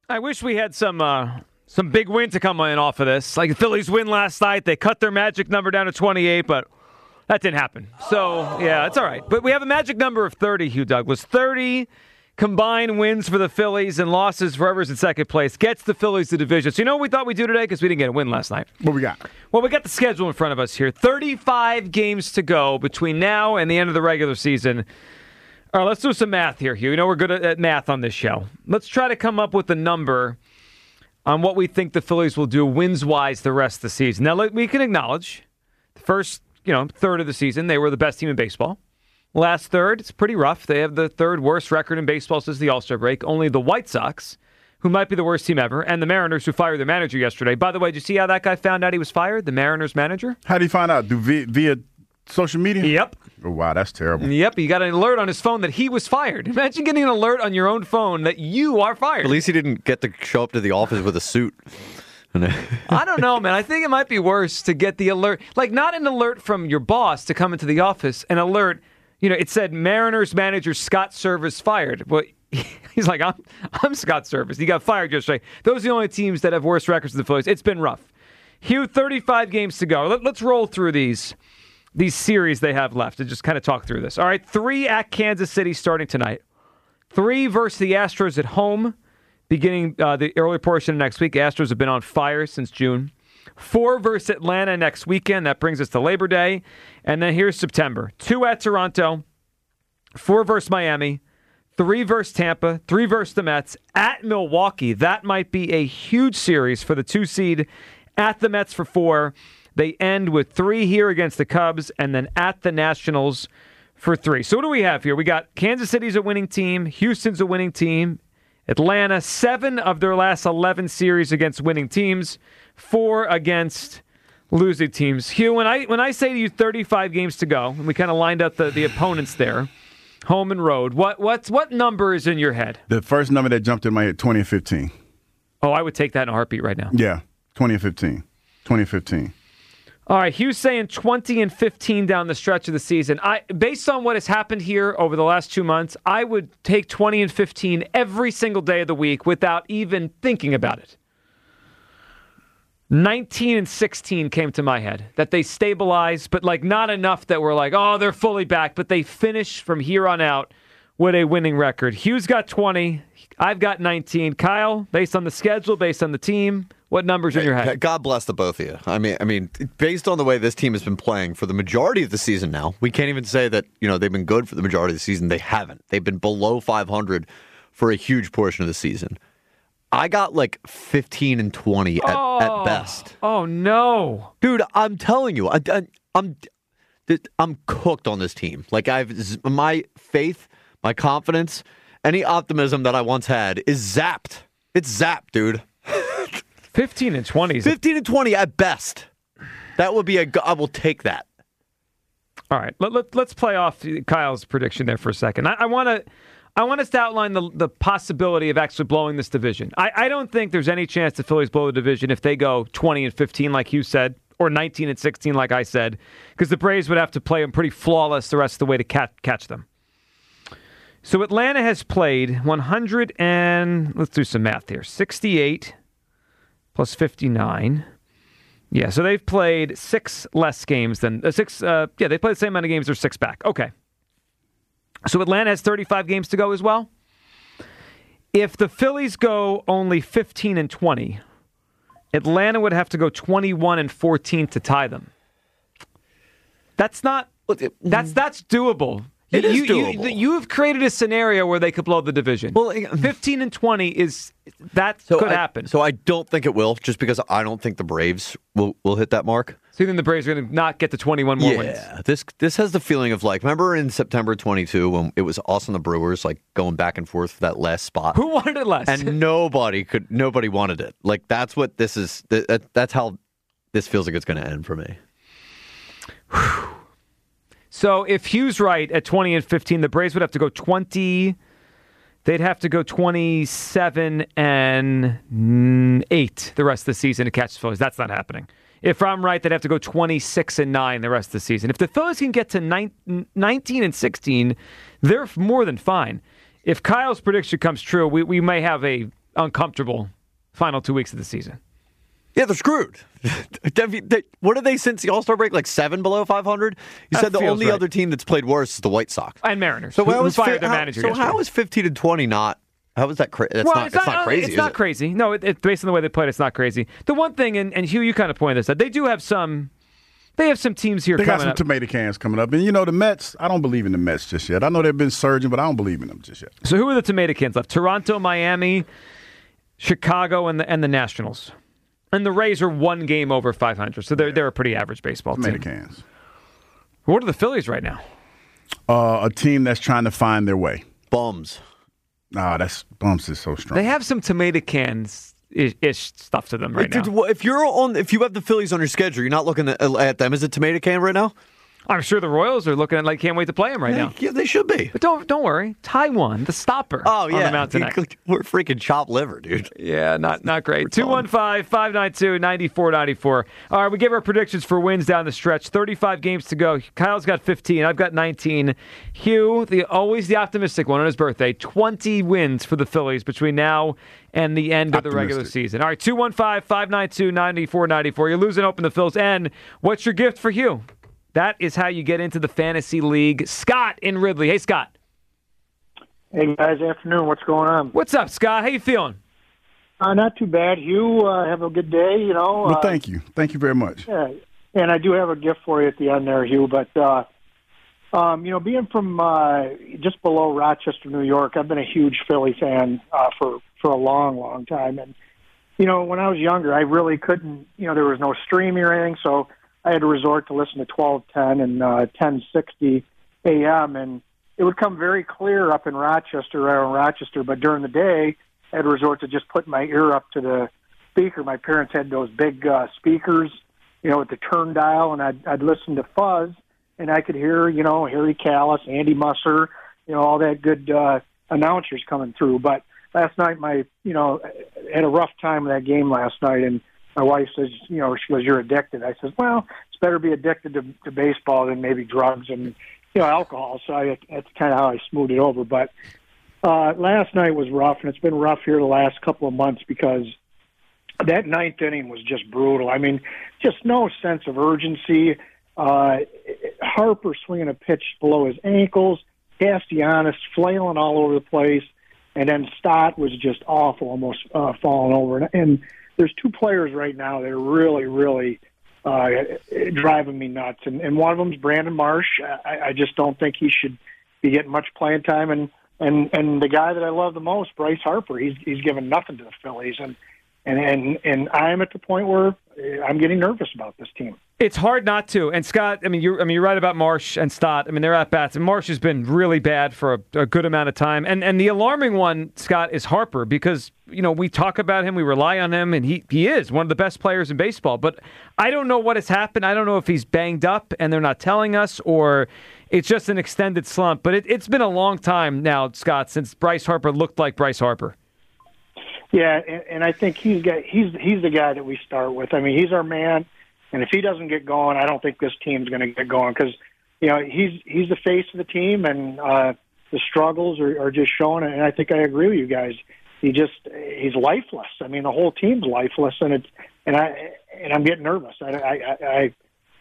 I wish we had some big win to come in off of this. Like the Phillies win last night. They cut their magic number down to 28, but that didn't happen. So, yeah, it's all right. But we have a magic number of 30, Hugh Douglas. 30 combined wins for the Phillies and losses for whoever's in second place gets the Phillies the division. So you know what we thought we'd do today? Because we didn't get a win last night. What we got? Well, we got the schedule in front of us here. 35 games to go between now and the end of the regular season. All right, let's do some math here, Hugh. You know we're good at math on this show. Let's try to come up with a number on what we think the Phillies will do wins-wise the rest of the season. Now, we can acknowledge the first third of the season, they were the best team in baseball. Last third, it's pretty rough. They have the third worst record in baseball since the All-Star break. Only the White Sox, who might be the worst team ever, and the Mariners, who fired their manager yesterday. By the way, did you see how that guy found out he was fired, the Mariners manager? How did he find out? Via social media? Yep. Oh, wow, that's terrible. Yep, he got an alert on his phone that he was fired. Imagine getting an alert on your own phone that you are fired. At least he didn't get to show up to the office with a suit. I don't know, man. I think it might be worse to get the alert. Like, not an alert from your boss to come into the office, an alert, it said Mariners manager Scott Service fired. Well, he's like, I'm Scott Service. He got fired yesterday. Those are the only teams that have worse records than the Phillies. It's been rough. Hugh, 35 games to go. Let's roll through these series they have left and just kind of talk through this. All right, 3 at Kansas City starting tonight. 3 versus the Astros at home beginning the early portion of next week. Astros have been on fire since June. 4 versus Atlanta next weekend. That brings us to Labor Day. And then here's September. 2 at Toronto. 4 versus Miami. 3 versus Tampa. 3 versus the Mets. At Milwaukee. That might be a huge series for the 2 seed. At the Mets for 4. They end with 3 here against the Cubs. And then at the Nationals for 3. So what do we have here? We got Kansas City's a winning team. Houston's a winning team. Atlanta, 7 of their last 11 series against winning teams, 4 against losing teams. Hugh, when I say to you 35 games to go, and we kind of lined up the opponents there, home and road, what number is in your head? The first number that jumped in my head, 20 and 15. Oh, I would take that in a heartbeat right now. Yeah, 20 and 15. 20 and 15. All right, Hugh's saying 20 and 15 down the stretch of the season. Based on what has happened here over the last 2 months, I would take 20 and 15 every single day of the week without even thinking about it. 19 and 16 came to my head, that they stabilized, but not enough that we're like, oh, they're fully back, but they finish from here on out with a winning record. Hugh's got 20. I've got 19. Kyle, based on the schedule, based on the team, what numbers in your head? God bless the both of you. I mean, based on the way this team has been playing for the majority of the season now, we can't even say that, they've been good for the majority of the season. They haven't. They've been below 500 for a huge portion of the season. I got 15 and 20 at best. Oh, no. Dude, I'm telling you, I'm cooked on this team. My faith, my confidence, any optimism that I once had is zapped. It's zapped, dude. 15 and 20. 15 and 20 at best. That would be I will take that. All right. Let's play off Kyle's prediction there for a second. I want us to outline the possibility of actually blowing this division. I don't think there's any chance the Phillies blow the division if they go 20 and 15 like you said, or 19 and 16 like I said, because the Braves would have to play them pretty flawless the rest of the way to catch them. So Atlanta has played 100 and, let's do some math here, 68 plus 59. Yeah, so they've played 6 less games than they played the same amount of games. They're 6 back. Okay. So Atlanta has 35 games to go as well. If the Phillies go only 15 and 20, Atlanta would have to go 21 and 14 to tie them. That's doable. It is doable. You have created a scenario where they could blow the division. Well, 15 and 20 could happen. So I don't think it will, just because I don't think the Braves will hit that mark. So you think the Braves are going to not get to 21 more wins? Yeah, this has the feeling of remember in September 22 when it was us and the Brewers going back and forth for that last spot? Who wanted it less? And nobody wanted it. That's what this is. That's how this feels like it's going to end for me. So if Hugh's right at 20 and 15, the Braves would have to go 20. They'd have to go 27 and 8 the rest of the season to catch the Phillies. That's not happening. If I'm right, they'd have to go 26 and 9 the rest of the season. If the Phillies can get to 19 and 16, they're more than fine. If Kyle's prediction comes true, we may have a uncomfortable final 2 weeks of the season. Yeah, they're screwed. What are they since the All-Star break? Like 7 below 500? You said the only other team that's played worse is the White Sox. And Mariners, so who fired their manager yesterday. How is 15-20 not... How is that crazy? It's not crazy. It's not crazy. No, based on the way they played, it's not crazy. The one thing, and Hugh, you kind of pointed this out, they do have some... They have some teams here coming up. They got some tomato cans coming up. And, the Mets, I don't believe in the Mets just yet. I know they've been surging, but I don't believe in them just yet. So who are the tomato cans left? Toronto, Miami, Chicago, and the Nationals. And the Rays are 1 game over 500, so they're a pretty average baseball team. Tomato cans. What are the Phillies right now? A team that's trying to find their way. Bums. Bums is so strong. They have some tomato cans ish stuff to them right now. If you have the Phillies on your schedule, you're not looking at them as a tomato can right now? I'm sure the Royals are looking at can't wait to play them right now. Yeah, they should be. But don't worry. Taiwan, the stopper. Oh yeah, on the Mountain Neck. We're freaking chopped liver, dude. Yeah, not great. 215-592-9494. All right, we gave our predictions for wins down the stretch. 35 games to go. Kyle's got 15. I've got 19. Hugh, always the optimistic one on his birthday. 20 wins for the Phillies between now and the end of the regular season. All right, 215-592-9494. You're losing open the Phils. And what's your gift for Hugh? That is how you get into the fantasy league. Scott in Ridley. Hey, Scott. Hey, guys. Afternoon. What's going on? What's up, Scott? How you feeling? Not too bad. Hugh, have a good day, Well, thank you. Thank you very much. Yeah, and I do have a gift for you at the end there, Hugh. But, being from just below Rochester, New York, I've been a huge Philly fan for a long, long time. And, when I was younger, I really couldn't, there was no streaming or anything, so I had to resort to listen to 1210 and 1060 a.m., and it would come very clear up in Rochester, around Rochester, but during the day, I had to resort to just putting my ear up to the speaker. My parents had those big speakers, with the turn dial, and I'd listen to Fuzz, and I could hear, Harry Callis, Andy Musser, all that good announcers coming through. But last night, I had a rough time with that game last night, and my wife says, she goes, "You're addicted." I said, "Well, it's better be addicted to baseball than maybe drugs and, alcohol." So that's kind of how I smoothed it over. But last night was rough, and it's been rough here the last couple of months because that ninth inning was just brutal. I mean, just no sense of urgency. Harper swinging a pitch below his ankles, Castellanos flailing all over the place, and then Stott was just awful, almost falling over. And there's 2 players right now that are really, really driving me nuts. And one of them is Brandon Marsh. I just don't think he should be getting much playing time. And the guy that I love the most, Bryce Harper, he's given nothing to the Phillies. And I'm at the point where I'm getting nervous about this team. It's hard not to. And Scott, you're right about Marsh and Stott. They're at bats. And Marsh has been really bad for a good amount of time. And the alarming one, Scott, is Harper because, we talk about him, we rely on him, and he is one of the best players in baseball. But I don't know what has happened. I don't know if he's banged up and they're not telling us or it's just an extended slump. But it's been a long time now, Scott, since Bryce Harper looked like Bryce Harper. Yeah, and I think he's the guy that we start with. He's our man. And if he doesn't get going, I don't think this team's going to get going because, he's the face of the team, and the struggles are just showing. And I think I agree with you guys. He's lifeless. The whole team's lifeless, and I'm getting nervous. I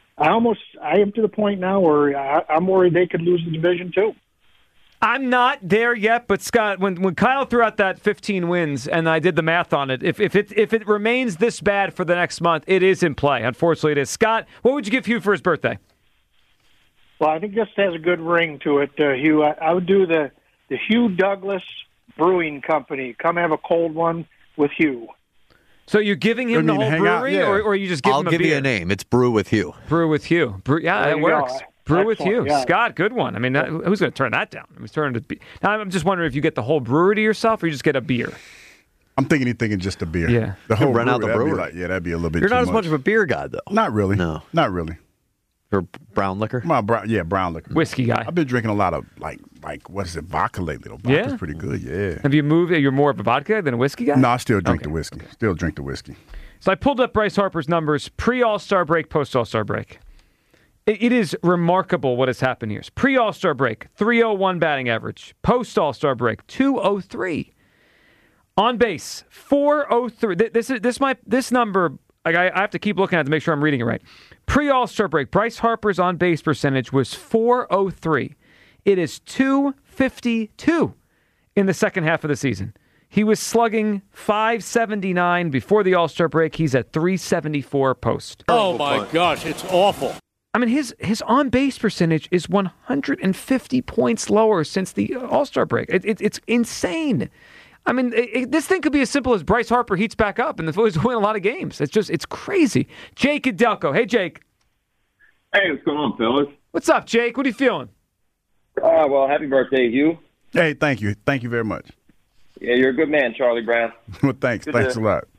am to the point now where I'm worried they could lose the division too. I'm not there yet, but Scott, when Kyle threw out that 15 wins, and I did the math on it, if it remains this bad for the next month, it is in play. Unfortunately, it is. Scott, what would you give Hugh for his birthday? Well, I think this has a good ring to it, Hugh. I would do the Hugh Douglas Brewing Company. Come have a cold one with Hugh. So you're giving him the whole brewery, or you just give him a beer? I'll give you a name. It's Brew with Hugh. Brew with Hugh. Yeah, that works. Brew with Hugh. Yeah. Scott, good one. Who's going to turn that down? Now, I'm just wondering if you get the whole brewery to yourself or you just get a beer. I'm thinking just a beer. Yeah. The whole run out the brewery. That'd be a little bit You're too not much. as much of a beer guy, though. Not really. No. Not really. For brown liquor? Brown liquor. Whiskey guy. I've been drinking a lot of, like what is it, vodka lately. Vodka's pretty good, yeah. Have you moved? You're more of a vodka than a whiskey guy? No, I still drink the whiskey. Still drink the whiskey. So I pulled up Bryce Harper's numbers pre-All-Star break, post-All-Star break. It is remarkable what has happened here. Pre-All-Star break, 301 batting average. Post-All-Star break, 203. On base, 403. This number. I have to keep looking at it to make sure I'm reading it right. Pre-All-Star break, Bryce Harper's on base percentage was 403. It is 252 in the second half of the season. He was slugging 579 before the All-Star break. He's at 374 post. Oh my gosh, it's awful. I mean, his on-base percentage is 150 points lower since the All-Star break. It's insane. I mean, this thing could be as simple as Bryce Harper heats back up and the Phillies win a lot of games. It's crazy. Jake and Delco. Hey, Jake. Hey, what's going on, fellas? What's up, Jake? What are you feeling? Well, happy birthday, Hugh. Hey, thank you. Thank you very much. Yeah, you're a good man, Charlie Brown. Well, thanks. Thanks a lot.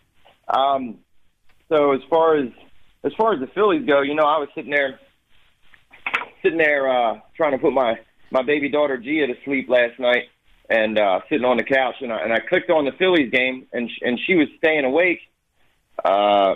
So as far as the Phillies go, I was sitting there trying to put my baby daughter Gia to sleep last night, and sitting on the couch, and I clicked on the Phillies game, and she was staying awake, and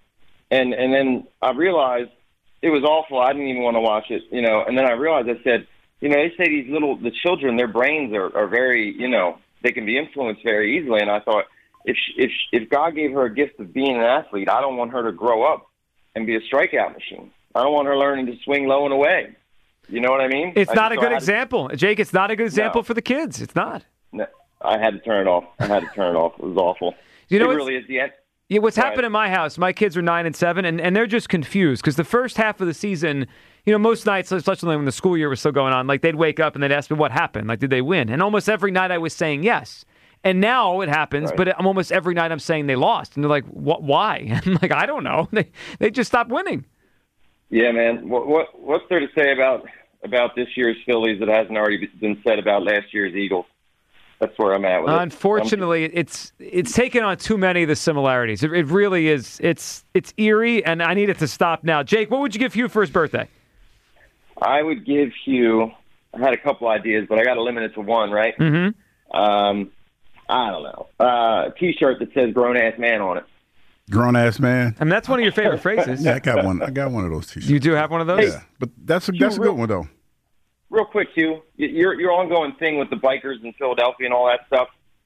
then I realized it was awful. I didn't even want to watch it, and then I realized, I said, they say the children, their brains are very, they can be influenced very easily, and I thought, if God gave her a gift of being an athlete, I don't want her to grow up and be a strikeout machine. I don't want her learning to swing low and away. You know what I mean? It's not a good example. Jake, it's not a good example for the kids. It's not. No, I had to turn it off. It was awful. It really is the end. Yeah, what's happened in my house, my kids are 9 and 7, and they're just confused because the first half of the season, most nights, especially when the school year was still going on, like they'd wake up and they'd ask me what happened. Like, did they win? And almost every night I was saying yes. And now it happens, right. But almost every night I'm saying they lost. And they're like, why? I'm like, I don't know. They just stopped winning. Yeah, man. What's there to say about this year's Phillies that hasn't already been said about last year's Eagles? That's where I'm at with it. Unfortunately, it's taken on too many of the similarities. It really is. It's eerie, and I need it to stop now. Jake, what would you give Hugh for his birthday? I would give Hugh, I had a couple ideas, but I got to limit it to one, right? Mm-hmm. I don't know. A T-shirt that says grown-ass man on it. Grown-ass man. I mean, that's one of your favorite phrases. Yeah, I got one of those T-shirts. You do have one of those? Yeah, but that's a good one, though. Real quick, Hugh, your ongoing thing with the bikers in Philadelphia and all that stuff.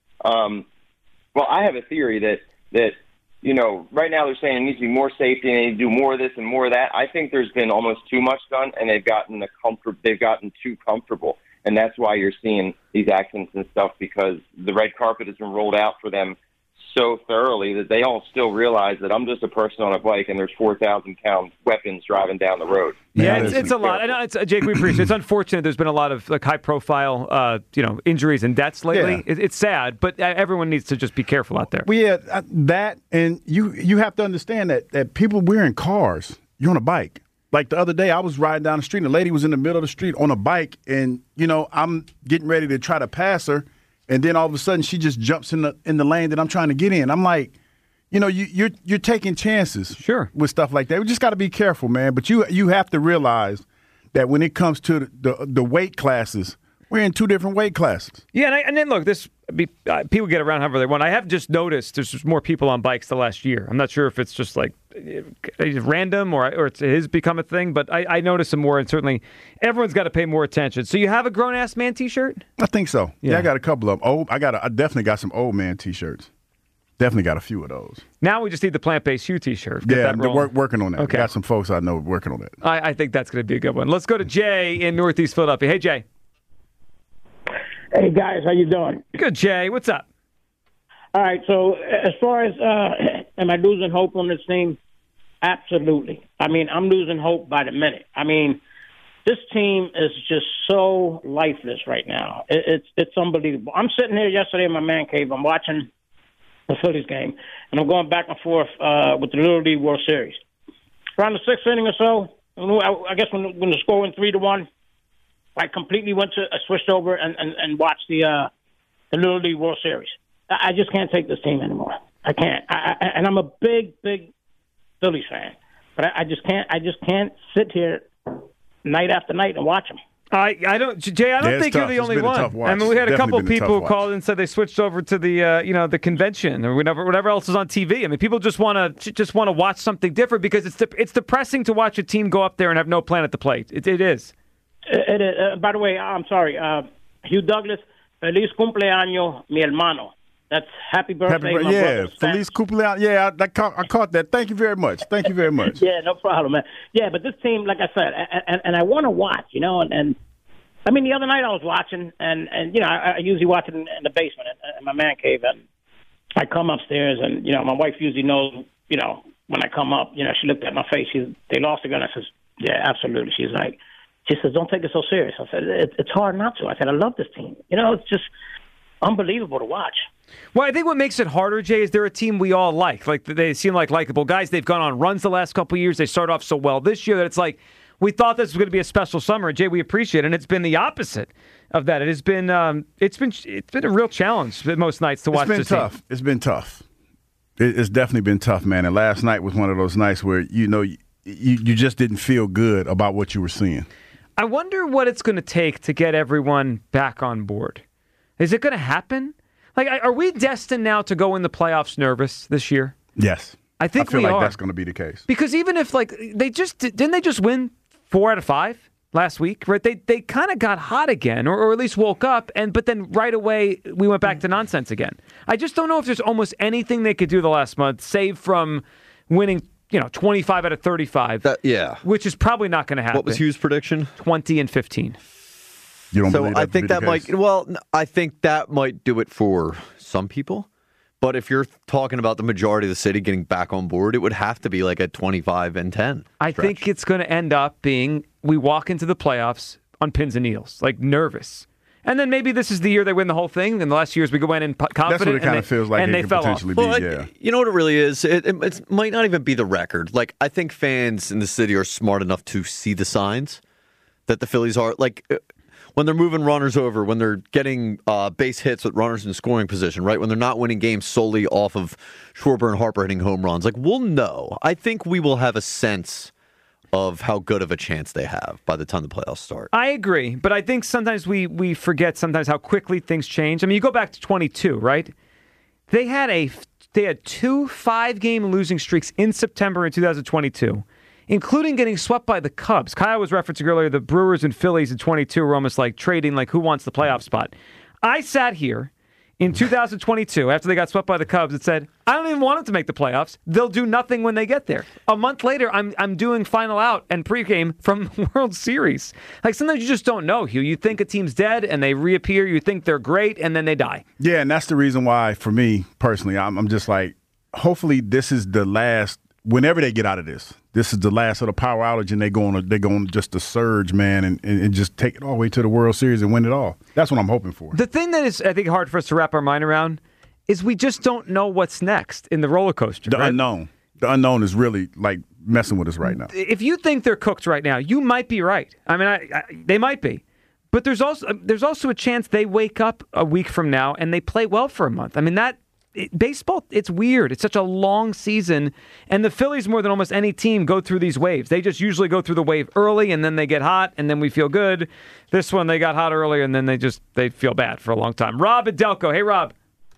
Well, I have a theory that right now they're saying it needs to be more safety and they need to do more of this and more of that. I think there's been almost too much done, and they've gotten too comfortable, and that's why you're seeing these accidents and stuff, because the red carpet has been rolled out for them so thoroughly that they all still realize that I'm just a person on a bike and there's 4,000-pound weapons driving down the road. Yeah, it's a lot. I know, Jake, we appreciate it. It's unfortunate there's been a lot of high-profile injuries and deaths lately. Yeah. It's sad, but everyone needs to just be careful out there. Well, yeah, that, and you have to understand that people, we're in cars. You're on a bike. Like the other day, I was riding down the street, and a lady was in the middle of the street on a bike, and, I'm getting ready to try to pass her. And then all of a sudden, she just jumps in the lane that I'm trying to get in. I'm like, you're taking chances, sure, with stuff like that. We just got to be careful, man. But you have to realize that when it comes to the weight classes, we're in two different weight classes. Yeah, and then look, people get around however they want. I have just noticed there's just more people on bikes the last year. I'm not sure if it's just like random or it has become a thing, but I notice some more, and certainly everyone's got to pay more attention. So you have a grown-ass man T-shirt? I think so. Yeah, I got a couple of them. I definitely got some old man T-shirts. Definitely got a few of those. Now we just need the plant-based Hugh T-shirt. Yeah, I'm working on that. Okay. Got some folks I know working on that. I think that's going to be a good one. Let's go to Jay in Northeast Philadelphia. Hey, Jay. Hey, guys, how you doing? Good, Jay. What's up? All right, so as far as am I losing hope on this team? Absolutely. I mean, I'm losing hope by the minute. I mean, this team is just so lifeless right now. It's unbelievable. I'm sitting here yesterday in my man cave. I'm watching the Phillies game, and I'm going back and forth with the Little League World Series. Around the sixth inning or so, I guess when the score went 3-1, I completely switched over and watched the Little League World Series. I just can't take this team anymore. I can't. And I'm a big Phillies fan, but I just can't sit here night after night and watch them. I don't, Jay. I don't think you're the only one. I mean, we had a couple of people who called and said they switched over to the the convention or whatever else is on TV. I mean, people just want to watch something different because it's depressing to watch a team go up there and have no plan at the plate. It is. It is. By the way, I'm sorry, Hugh Douglas. Feliz cumpleaños, mi hermano. That's happy birthday. My yeah, brother, Feliz cumpleaños. Yeah, I caught that. Thank you very much. Thank you very much. Yeah, no problem, man. Yeah, but this team, like I said, and I want to watch, and I mean, the other night I was watching, and I usually watch it in the basement in my man cave, and I come upstairs, and my wife usually knows, when I come up, she looked at my face. They lost again. I says, yeah, absolutely. She says, don't take it so serious. I said, it's hard not to. I said, I love this team. It's just unbelievable to watch. Well, I think what makes it harder, Jay, is they're a team we all like. Like, they seem like likable guys. They've gone on runs the last couple of years. They start off so well this year that it's like we thought this was going to be a special summer. Jay, we appreciate it, and it's been the opposite of that. It has been it's been a real challenge most nights to watch this team. It's been tough. It's definitely been tough, man. And last night was one of those nights where you just didn't feel good about what you were seeing. I wonder what it's going to take to get everyone back on board. Is it going to happen? Like, are we destined now to go in the playoffs nervous this year? Yes. I think feel we like are. That's going to be the case. Because even if, didn't they just win 4 out of 5 last week? Right? They kind of got hot again, or at least woke up, but then right away we went back to nonsense again. I just don't know if there's almost anything they could do the last month, save from winning 25 out of 35. Which is probably not going to happen. What was Hugh's prediction? 20 and 15. You don't believe that I think that might. Well, I think that might do it for some people. But if you're talking about the majority of the city getting back on board, it would have to be like a 25 and 10. I think it's going to end up being we walk into the playoffs on pins and needles, like nervous. And then maybe this is the year they win the whole thing. And the last years we go in and confident. That's what it kind of feels like. And they fell off. Yeah. You know what it really is? It might not even be the record. Like, I think fans in the city are smart enough to see the signs that the Phillies are like. When they're moving runners over, when they're getting base hits with runners in scoring position, right? When they're not winning games solely off of Schwarber and Harper hitting home runs. Like, we'll know. I think we will have a sense of how good of a chance they have by the time the playoffs start. I agree, but I think sometimes we forget sometimes how quickly things change. I mean, you go back to 22, right? They had 2 5-game losing streaks in September in 2022. Including getting swept by the Cubs. Kyle was referencing earlier the Brewers and Phillies in 22 were almost like trading, like who wants the playoff spot. I sat here in 2022 after they got swept by the Cubs and said, I don't even want them to make the playoffs. They'll do nothing when they get there. A month later, I'm doing Final Out and pregame from the World Series. Like, sometimes you just don't know, Hugh. You think a team's dead and they reappear. You think they're great and then they die. Yeah, and that's the reason why, for me personally, I'm just like, hopefully this is the last. Whenever they get out of this is the last of the power outage, and they're going just to surge, man, and just take it all the way to the World Series and win it all. That's what I'm hoping for. The thing that is, I think, hard for us to wrap our mind around is we just don't know what's next in the roller coaster. The unknown. The unknown is really like messing with us right now. If you think they're cooked right now, you might be right. I mean, they might be. But there's also a chance they wake up a week from now and they play well for a month. I mean, baseball, it's weird. It's such a long season, and the Phillies, more than almost any team, go through these waves. They just usually go through the wave early, and then they get hot, and then we feel good. This one, they got hot earlier, and then they feel bad for a long time. Rob at Delco. Hey, Rob.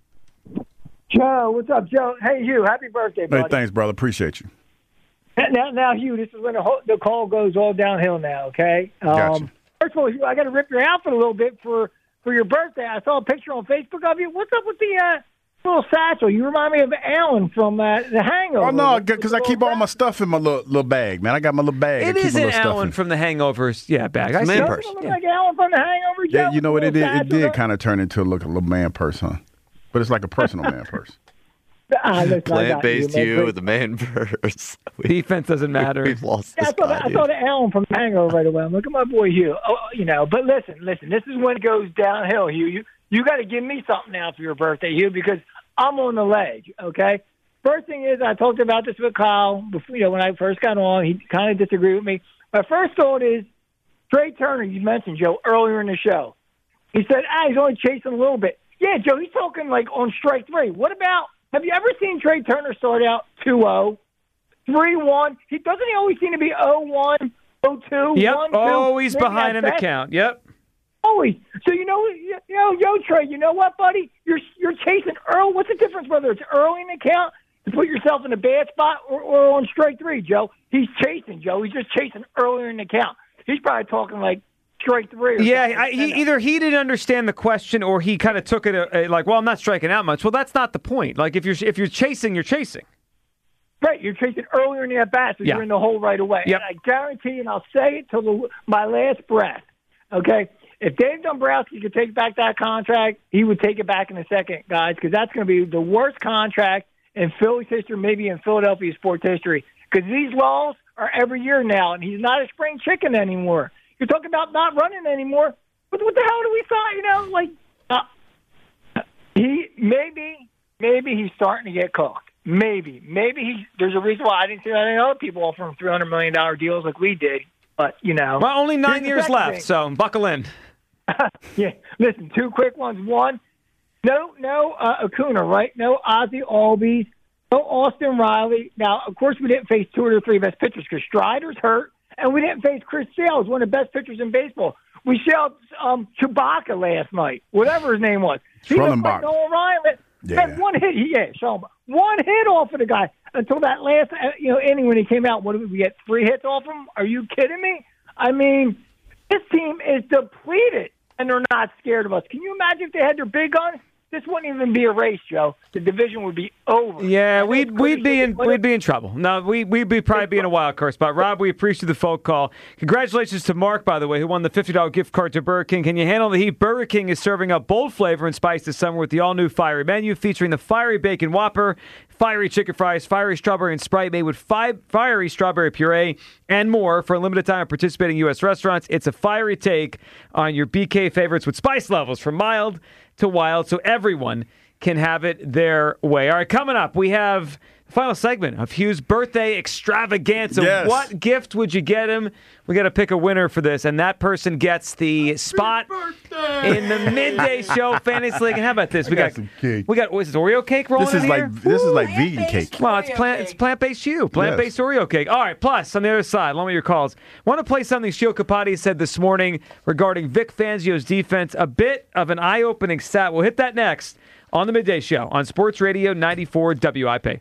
Joe, what's up, Joe? Hey, Hugh, happy birthday, buddy. Hey, thanks, brother. Appreciate you. Now, Hugh, this is when the call goes all downhill now, okay? Gotcha. First of all, Hugh, I got to rip your outfit a little bit for your birthday. I saw a picture on Facebook of you. What's up with the little satchel? You remind me of Alan from The Hangover. Oh, no, because I keep all my stuff in my little bag, man. I got my little bag. It isn't Alan from The Hangover's bag. It's a man purse. Look like Alan from The Hangover, Joe? Yeah, you know what? It did kind of turn into a little man purse, huh? But it's like a personal man purse. Plant-based Hugh with the man purse. Defense doesn't matter. We've lost I saw the Alan from The Hangover right away. I'm looking at my boy Hugh. Oh, but listen. This is when it goes downhill, Hugh. You got to give me something now for your birthday, Hugh, because I'm on the ledge, okay? First thing is, I talked about this with Kyle before, when I first got on. He kind of disagreed with me. My first thought is, Trey Turner, you mentioned, Joe, earlier in the show. He said, he's only chasing a little bit. Yeah, Joe, he's talking like on strike 3. What about, have you ever seen Trey Turner start out 2-0, 3-1? He always seem to be 0-1, 0-2, yep, 1-2. Always behind in the count, yep. Always. So, Trey, you know what, buddy? You're chasing early. What's the difference whether it's early in the count to put yourself in a bad spot or on strike 3, Joe? He's chasing, Joe. He's just chasing earlier in the count. He's probably talking like strike three. Or either he didn't understand the question or he kind of took it like, well, I'm not striking out much. Well, that's not the point. Like if you're chasing, you're chasing. Right, you're chasing earlier in the at bat, so you're in the hole right away. Yep. And I guarantee, and I'll say it till my last breath. Okay, if Dave Dombrowski could take back that contract, he would take it back in a second, guys, because that's going to be the worst contract in Phillies history, maybe in Philadelphia sports history. Because these laws are every year now, and he's not a spring chicken anymore. You're talking about not running anymore. What the hell do we thought? He maybe he's starting to get cooked. Maybe there's a reason why I didn't see any other people offer him $300 million deals like we did. But well, only 9 years left, so buckle in. Yeah, listen, two quick ones. One, no Acuna, right? No Ozzie Albies, no Austin Riley. Now, of course, we didn't face two of the three best pitchers because Strider's hurt, and we didn't face Chris Sale, one of the best pitchers in baseball. We sailed Chewbacca last night, whatever his name was. Schellenbach. Noah Ryan. Had one hit. One hit off of the guy until that last inning when he came out. What did we get? 3 hits off him? Are you kidding me? I mean, this team is depleted, and they're not scared of us. Can you imagine if they had their big guns? This wouldn't even be a race, Joe. The division would be over. Yeah, we'd be in trouble. No, we'd probably be in a wild card spot. Rob, we appreciate the phone call. Congratulations to Mark, by the way, who won the $50 gift card to Burger King. Can you handle the heat? Burger King is serving up bold flavor and spice this summer with the all-new Fiery menu featuring the Fiery Bacon Whopper, Fiery Chicken Fries, Fiery Strawberry and Sprite made with Fiery Strawberry Puree, and more for a limited time at participating U.S. restaurants. It's a fiery take on your BK favorites with spice levels from mild to wild, so everyone can have it their way. All right, coming up, we have the final segment of Hugh's birthday extravaganza. Yes. What gift would you get him? We got to pick a winner for this, and that person gets the spot in the midday show Fantasy League. And how about this? I got some cake. We got what is this, Oreo cake rolling in here? This is like vegan cake. Well, it's plant-based Hugh, plant-based Oreo cake. All right, plus, on the other side, along with your calls, want to play something Sheil Kapati said this morning regarding Vic Fangio's defense, a bit of an eye-opening stat. We'll hit that next on the Midday Show on Sports Radio 94 WIP.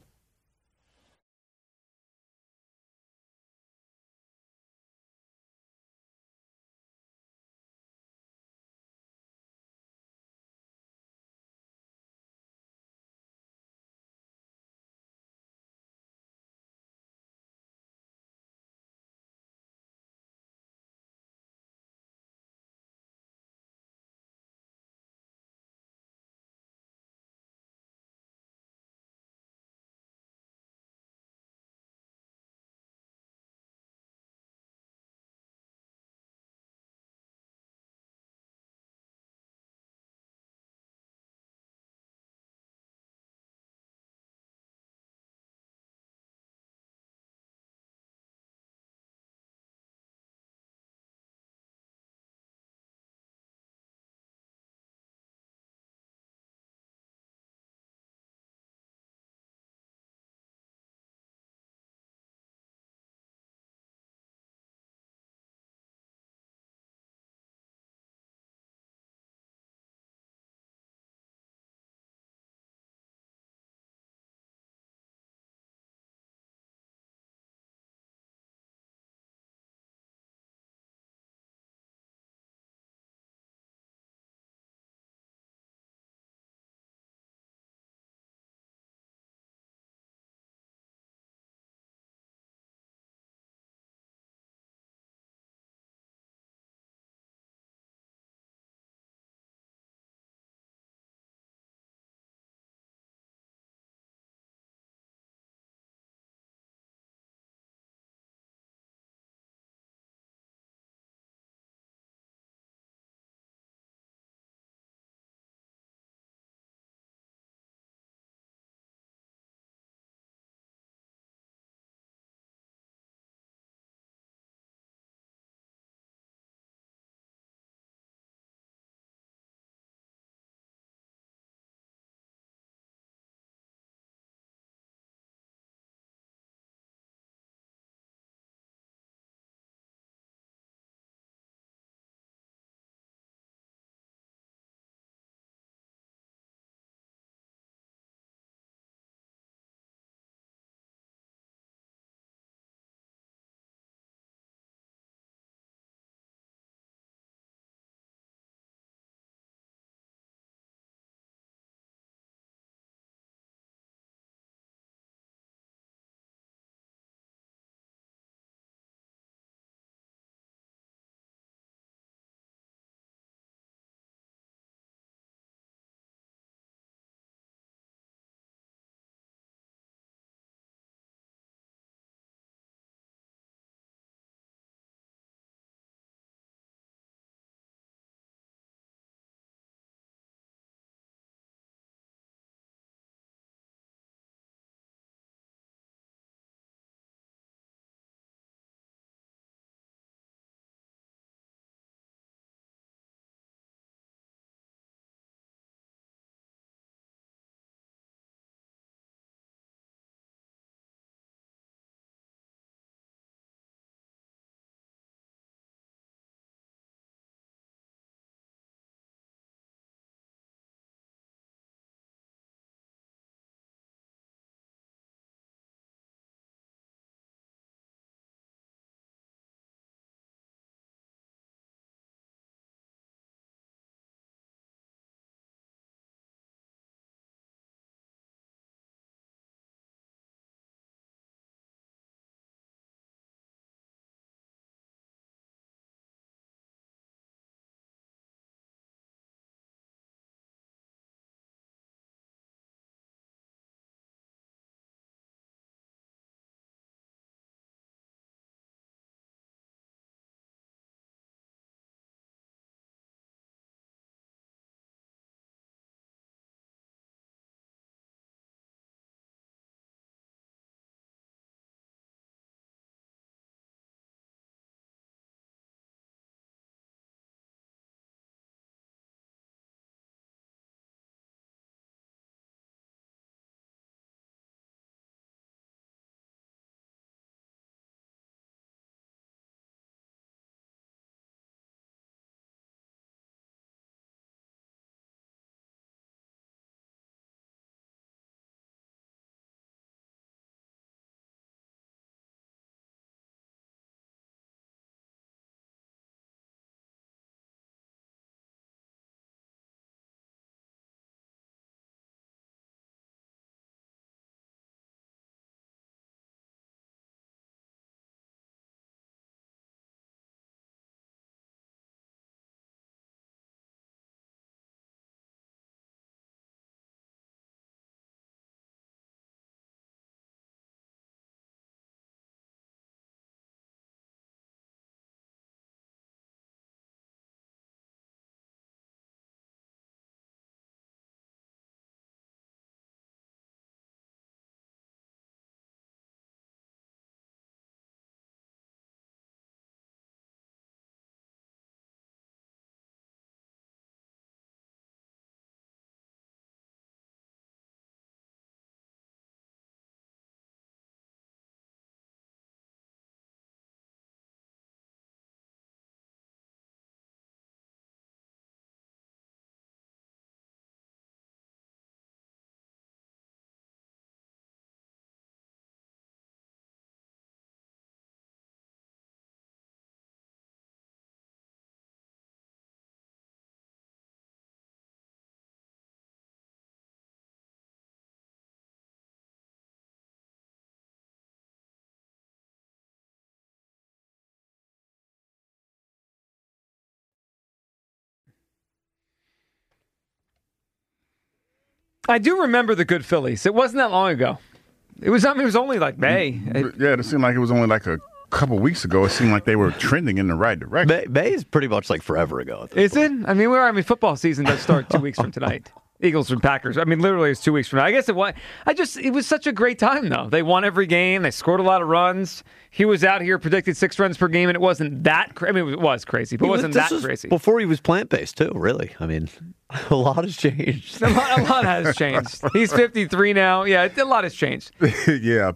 I do remember the good Phillies. It wasn't that long ago. It was only like May. Yeah, it seemed like it was only like a couple weeks ago. It seemed like they were trending in the right direction. May is pretty much like forever ago. At this point. Is it? I mean, football season does start 2 weeks from tonight. Eagles and Packers. I mean, literally, it's 2 weeks from now. I guess it was. It was such a great time, though. They won every game. They scored a lot of runs. He was out here predicted 6 runs per game, and it wasn't that crazy. I mean, it was crazy, but it wasn't that crazy. Before he was plant-based, too, really. I mean, a lot has changed. A lot has changed. He's 53 now. Yeah, a lot has changed. Yeah,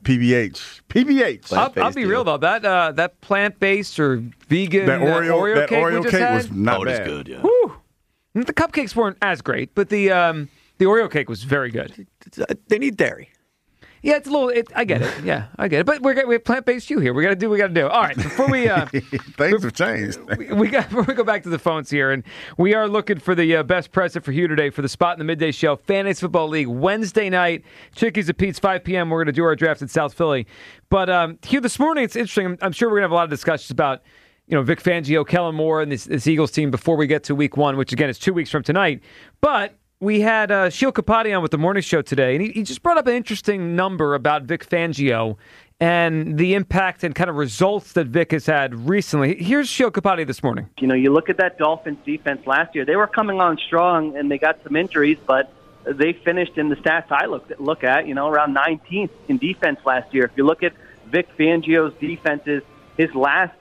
PBH. I'll be real, though. That plant-based or vegan Oreo cake was not bad. It was good, yeah. Woo. The cupcakes weren't as great, but the Oreo cake was very good. They need dairy. Yeah, it's a little. I get it. Yeah, I get it. But we have plant-based you here. We got to do what we got to do. All right. Before we things have changed. we go back to the phones here, and we are looking for the best present for Hugh today for the spot in the midday show, Fantasy Football League, Wednesday night, Chickies at Pete's, 5 p.m. We're going to do our draft in South Philly. But Hugh, this morning it's interesting. I'm sure we're going to have a lot of discussions about Vic Fangio, Kellen Moore, and this Eagles team before we get to Week 1, which again is 2 weeks from tonight. But we had Sheil Kapadi on with the morning show today, and he just brought up an interesting number about Vic Fangio and the impact and kind of results that Vic has had recently. Here's Sheil Kapadi this morning. You look at that Dolphins defense last year. They were coming on strong, and they got some injuries, but they finished in the stats I look at, around 19th in defense last year. If you look at Vic Fangio's defenses, his last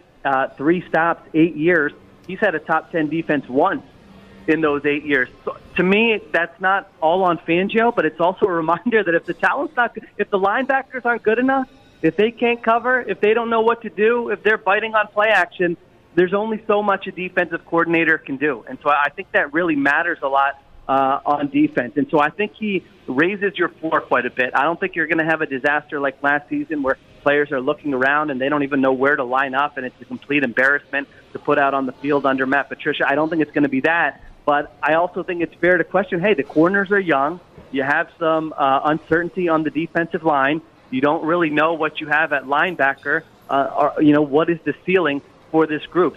3 stops, 8 years, he's had a top 10 defense once in those 8 years. So, to me, that's not all on Fangio, but it's also a reminder that if the talent's not good, if the linebackers aren't good enough, if they can't cover, if they don't know what to do, if they're biting on play action, there's only so much a defensive coordinator can do. And so I think that really matters a lot on defense. And so I think he raises your floor quite a bit. I don't think you're going to have a disaster like last season where players are looking around and they don't even know where to line up, and it's a complete embarrassment to put out on the field under Matt Patricia. I don't think it's going to be that, but I also think it's fair to question, hey, the corners are young. You have some uncertainty on the defensive line. You don't really know what you have at linebacker. What is the ceiling for this group?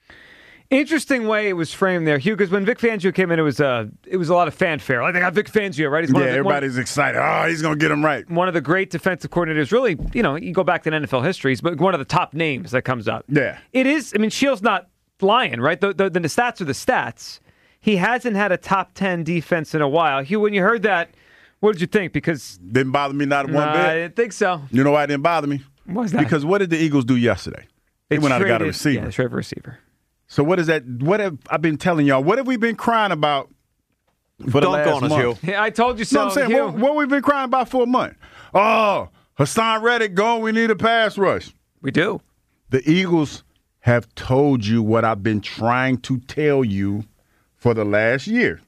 Interesting way it was framed there, Hugh, because when Vic Fangio came in, it was a lot of fanfare. Like, they got Vic Fangio, right? He's everybody's excited. Oh, he's going to get him right. One of the great defensive coordinators, really, you go back to NFL histories, but one of the top names that comes up. Yeah. It is, Sheil's not lying, right? The stats are the stats. He hasn't had a top 10 defense in a while. Hugh, when you heard that, what did you think? Because didn't bother me not one bit. I didn't think so. You know why it didn't bother me? What was that? Because what did the Eagles do yesterday? They went out and got a receiver. Yeah, they traded a receiver. So what is that? What have I been telling y'all? What have we been crying about for the last month? Yeah, I told you so. No, I'm saying, what we've been crying about for a month? Oh, Hassan Reddick gone. We need a pass rush. We do. The Eagles have told you what I've been trying to tell you for the last year.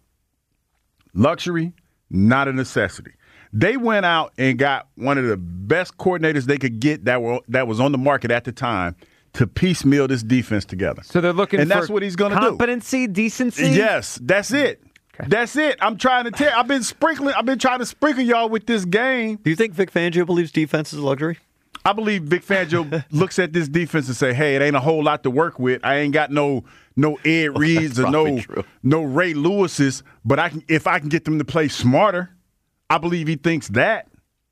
Luxury, not a necessity. They went out and got one of the best coordinators they could get that was on the market at the time to piecemeal this defense together. So they're looking and for that's what he's going to do. Competency, decency? Yes, that's it. Okay. That's it. I'm trying to tell you. I've been trying to sprinkle y'all with this game. Do you think Vic Fangio believes defense is a luxury? I believe Vic Fangio looks at this defense and say, hey, it ain't a whole lot to work with. I ain't got no Ed Reeds or no Ray Lewises, but if I can get them to play smarter, I believe he thinks that.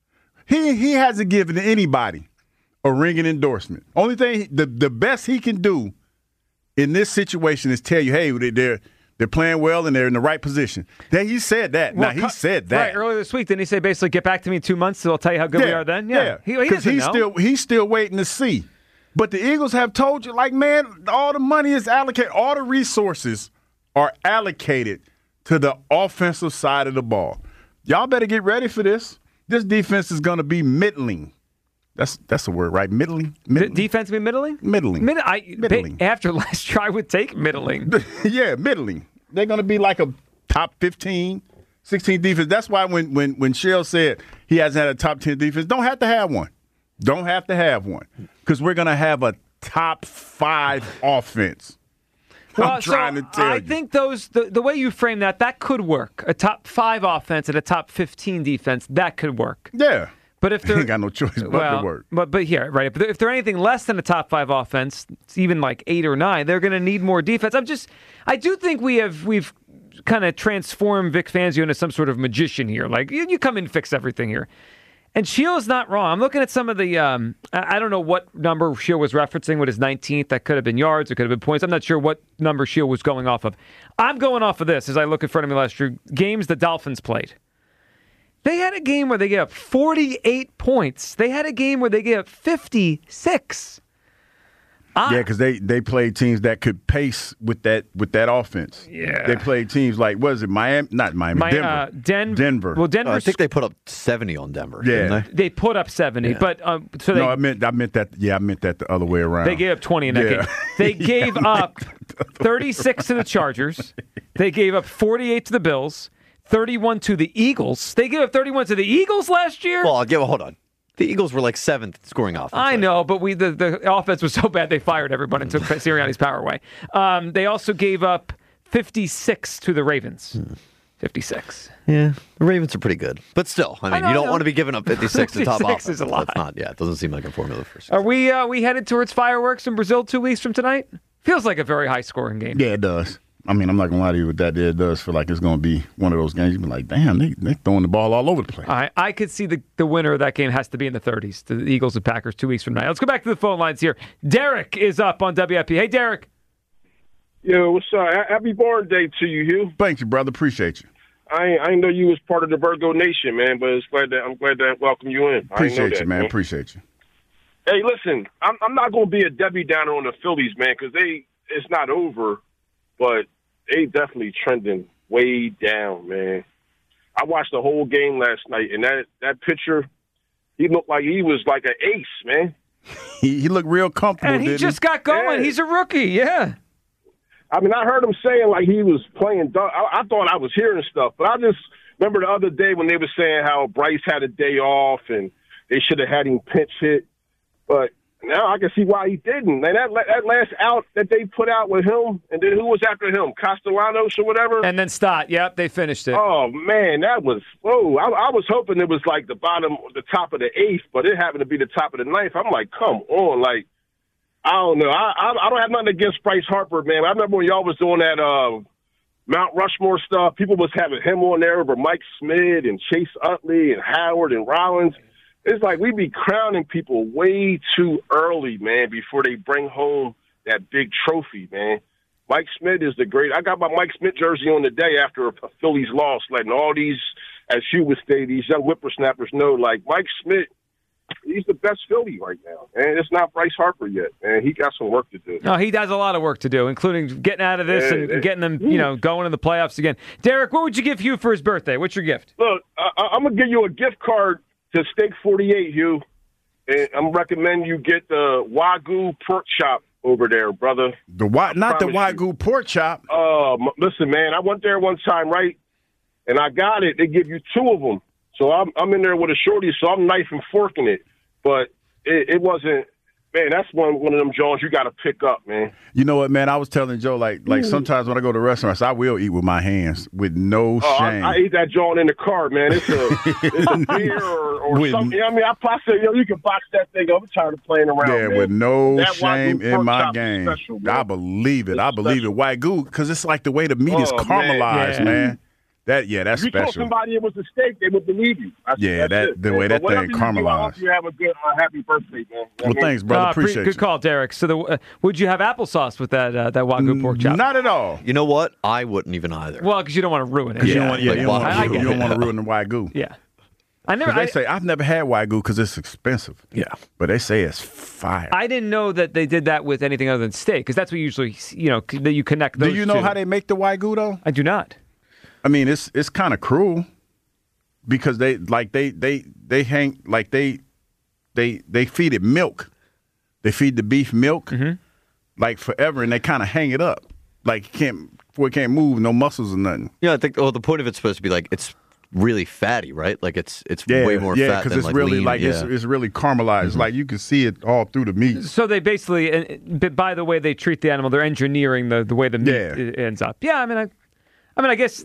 He hasn't given anybody a ringing endorsement. Only thing, the best he can do in this situation is tell you, hey, they're playing well and they're in the right position. He said that. Well, he said that. Right, earlier this week, didn't he say basically get back to me in 2 months so I'll tell you how good we are then? Yeah. Because he's still waiting to see. But the Eagles have told you, like, man, all the money is allocated. All the resources are allocated to the offensive side of the ball. Y'all better get ready for this. This defense is going to be middling. That's a word, right? Middling? Defense be middling? Middling. Middling. After last year, I would take middling. Yeah, middling. They're going to be like a top 15, 16 defense. That's why when Sheil said he hasn't had a top 10 defense, don't have to have one. Don't have to have one. Because we're going to have a top 5 offense. I'm trying to tell you. I think the way you frame that could work. A top 5 offense and a top 15 defense, that could work. Yeah. But if they ain't got no choice but to work. But here, right? But if they're anything less than a top 5 offense, it's even like 8 or 9, they're going to need more defense. I do think we've kind of transform Vic Fangio into some sort of magician here. Like, you come in and fix everything here. And Sheil's not wrong. I'm looking at some of the, I don't know what number Sheil was referencing with his 19th. That could have been yards. It could have been points. I'm not sure what number Sheil was going off of. I'm going off of this as I look in front of me last year. Games the Dolphins played. They had a game where they gave up 48 points. They had a game where they gave up 56. Yeah, because they played teams that could pace with that offense. Yeah. They played teams like, what is it, Miami? Not Miami, Denver. Denver. Well, Denver. I think they put up 70 on Denver. Yeah. Didn't They put up 70, but so they. No, I meant that. Yeah, I meant that the other way around. They gave up 20 in that game. They gave up 36 to the Chargers. They gave up 48 to the Bills. 31 to the Eagles. They gave up 31 to the Eagles last year? Well, hold on. The Eagles were like 7th scoring offense. I know, but the offense was so bad they fired everyone and took Sirianni's power away. They also gave up 56 to the Ravens. 56. Yeah, the Ravens are pretty good. But still, I mean, you don't want to be giving up 56 to top offense. 56 is a lot. That's not, it doesn't seem like a formula for success. Are we headed towards fireworks in Brazil 2 weeks from tonight? Feels like a very high-scoring game. Yeah, it does. I mean, I'm not going to lie to you with that. It does feel like it's going to be one of those games. You'll be like, damn, they're throwing the ball all over the place. I could see the winner of that game has to be in the 30s, the Eagles and Packers 2 weeks from now. Let's go back to the phone lines here. Derek is up on WIP. Hey, Derek. Yo, what's up? Happy born day to you, Hugh. Thank you, brother. Appreciate you. I know you was part of the Virgo Nation, man, but I'm glad to welcome you in. Appreciate you, man. Appreciate you. Hey, listen, I'm not going to be a Debbie Downer on the Phillies, man, because it's not over, but they definitely trending way down, man. I watched the whole game last night, and that pitcher, he looked like he was like an ace, man. He looked real comfortable, And he just got going. Yeah. He's a rookie, yeah. I mean, I heard him saying like he was playing. I thought I was hearing stuff, but I just remember the other day when they were saying how Bryce had a day off and they should have had him pinch hit. But now I can see why he didn't. And that last out that they put out with him, and then who was after him? Castellanos or whatever? And then Stott. Yep, they finished it. Oh, man, that was – whoa. I was hoping it was like the top of the eighth, but it happened to be the top of the ninth. I'm like, come on. Like, I don't know. I don't have nothing against Bryce Harper, man. I remember when y'all was doing that Mount Rushmore stuff, people was having him on there over Mike Smith and Chase Utley and Howard and Rollins. It's like we be crowning people way too early, man, before they bring home that big trophy, man. Mike Smith is the great. I got my Mike Smith jersey on today after a Phillies loss, letting all these, as Hugh would say, these young whippersnappers know, like Mike Smith, he's the best Philly right now. And it's not Bryce Harper yet, and he got some work to do. No, he does a lot of work to do, including getting out of this and getting them, going in the playoffs again. Derek, what would you give Hugh for his birthday? What's your gift? Look, I'm going to give you a gift card to Steak 48, Hugh. And I'm recommending you get the Wagyu pork chop over there, brother. Not the Wagyu pork chop. Listen, man, I went there one time, right? And I got it. They give you two of them. So I'm in there with a shorty, so I'm knife and forking it. But it wasn't, man, that's one of them Jones you got to pick up, man. You know what, man? I was telling Joe, like sometimes when I go to restaurants, I will eat with my hands with no shame. I eat that John in the car, man. It's a beer or something. I mean, I probably say, you can box that thing up. I'm tired of playing around, yeah, man. with no that shame in my game. Special, I believe it. I believe it. Wagyu, because it's like the way the meat is caramelized, man. That's if special. you told somebody it was a steak, they would believe you. The way that thing caramelized. I hope you have a good, happy birthday, man. Well, thanks, brother. Appreciate Good call, Derek. So, would you have applesauce with that Wagyu pork chop? Not at all. You know what? I wouldn't even either. Well, because you don't want to ruin it. You don't want to ruin the Wagyu. Yeah. I've never had Wagyu because it's expensive. Yeah. But they say it's fire. I didn't know that they did that with anything other than steak, because that's what usually, that you connect those two. Do you know how they make the Wagyu, though? I do not. I mean, it's kind of cruel because they hang like they feed it milk. They feed the beef milk like forever, and they kind of hang it up like it can't move, no muscles or nothing. Yeah, I think. Well, the point of it's supposed to be like it's really fatty, right? Like it's way more fat than it's like really lean. like it's really caramelized. Like you can see it all through the meat. So they basically, by the way they treat the animal, they're engineering the way the meat ends up. Yeah, I guess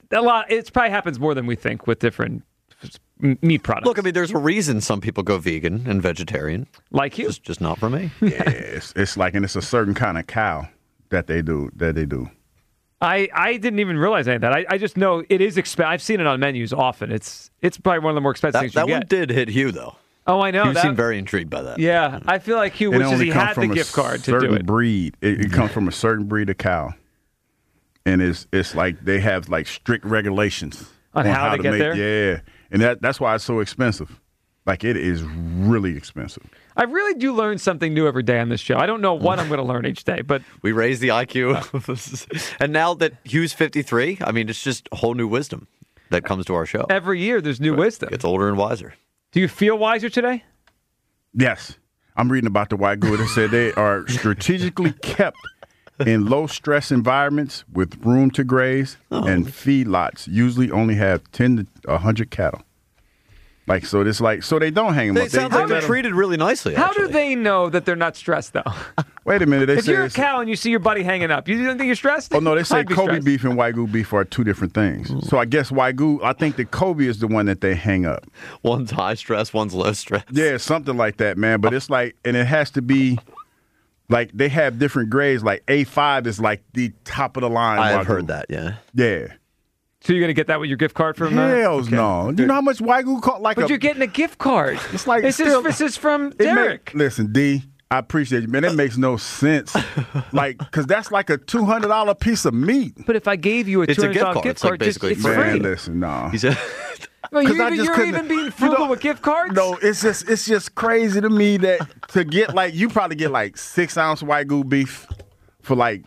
it probably happens more than we think with different meat products. Look, I mean, there's a reason some people go vegan and vegetarian. Like you. Just not for me. Yeah, it's like, and it's a certain kind of cow that they do. I didn't even realize any of that. I just know it is expensive. I've seen it on menus often. It's probably one of the more expensive things you That get. one did hit Hugh, though. Oh, I know. Hugh seemed very intrigued by that. Yeah, I feel like Hugh wishes he had the gift card to do it. Breed. It comes from a certain breed of cow, and it's like they have like strict regulations on how to get there. Yeah, and that's why it's so expensive. Like it is really expensive. I really do learn something new every day on this show. I don't know what I'm going to learn each day, but we raise the IQ. And now that Hugh's 53, I mean, it's just a whole new wisdom that comes to our show. Every year there's new wisdom. Gets older and wiser. Do you feel wiser today? Yes. I'm reading about the Wagyu. They said they are strategically kept in low-stress environments with room to graze, and feedlots usually only have 10 to 100 cattle. Like so, they don't hang them up. It sounds like they're treated really nicely. How do they know that they're not stressed, though? Wait a minute. If you're a cow and you see your buddy hanging up, you don't think you're stressed? Oh, no, they say I'd be Kobe stressed. beef and Wagyu beef are two different things. So I guess Wagyu, I think the Kobe is the one that they hang up. One's high stress, one's low stress. Yeah, something like that, man. But it's like, and it has to be, like, they have different grades. Like A5 is like the top of the line. I have Wagyu. heard that, yeah. Yeah. So you're going to get that with your gift card from Hells no. You know how much Wagyu cost? Like but you're getting a gift card. It's like this is from Derek. Listen, D, I appreciate you, man. That makes no sense. Like, because that's like a $200 piece of meat. But if I gave you a $200 gift card, it's free. Man, listen, no. Well, you're couldn't- even being frugal with gift cards? No, it's just crazy to me that to get like you probably get like 6-ounce Wagyu beef for like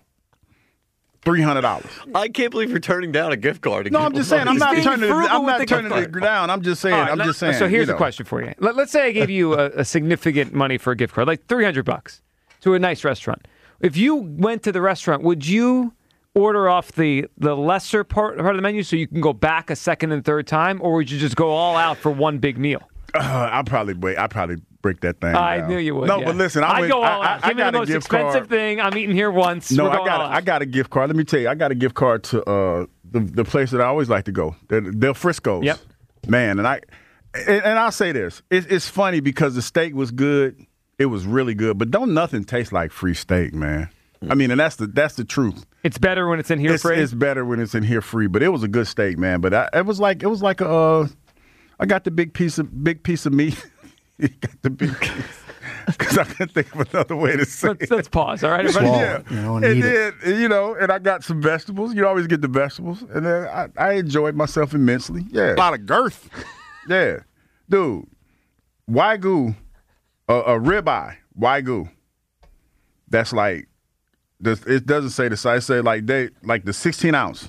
$300. I can't believe you're turning down a gift card. No, I'm just saying. I'm not turning it down. I'm just saying. All right, I'm just saying. So here's you a know. question for you. Let's say I gave you a significant money for a gift card, like $300 to a nice restaurant. If you went to the restaurant, would you order off the lesser part of the menu so you can go back a second and third time, or would you just go all out for one big meal? I'd probably break that thing. I down. knew you would. No, yeah. but listen, I go all out. I Give me the got a most gift expensive card. thing. I'm eating here once. No, We're going all I out. got a gift card. Let me tell you, I got a gift card to the place that I always like to go, Del Frisco's. Yep. Man, and I'll say this: it's funny because the steak was good. It was really good, but don't nothing taste like free steak, man. I mean, and that's the truth. It's better when it's in here free. It's better when it's in here free, but it was a good steak, man. But it was like I got the big piece of meat. You got the big piece. Because I couldn't think of another way to say it. Let's pause, all right? Everybody? And I got some vegetables. You always get the vegetables. And then I enjoyed myself immensely. Yeah. A lot of girth. Yeah. Dude, Wagyu, a ribeye, Wagyu, that's like, it doesn't say the size. It say like the 16-ounce,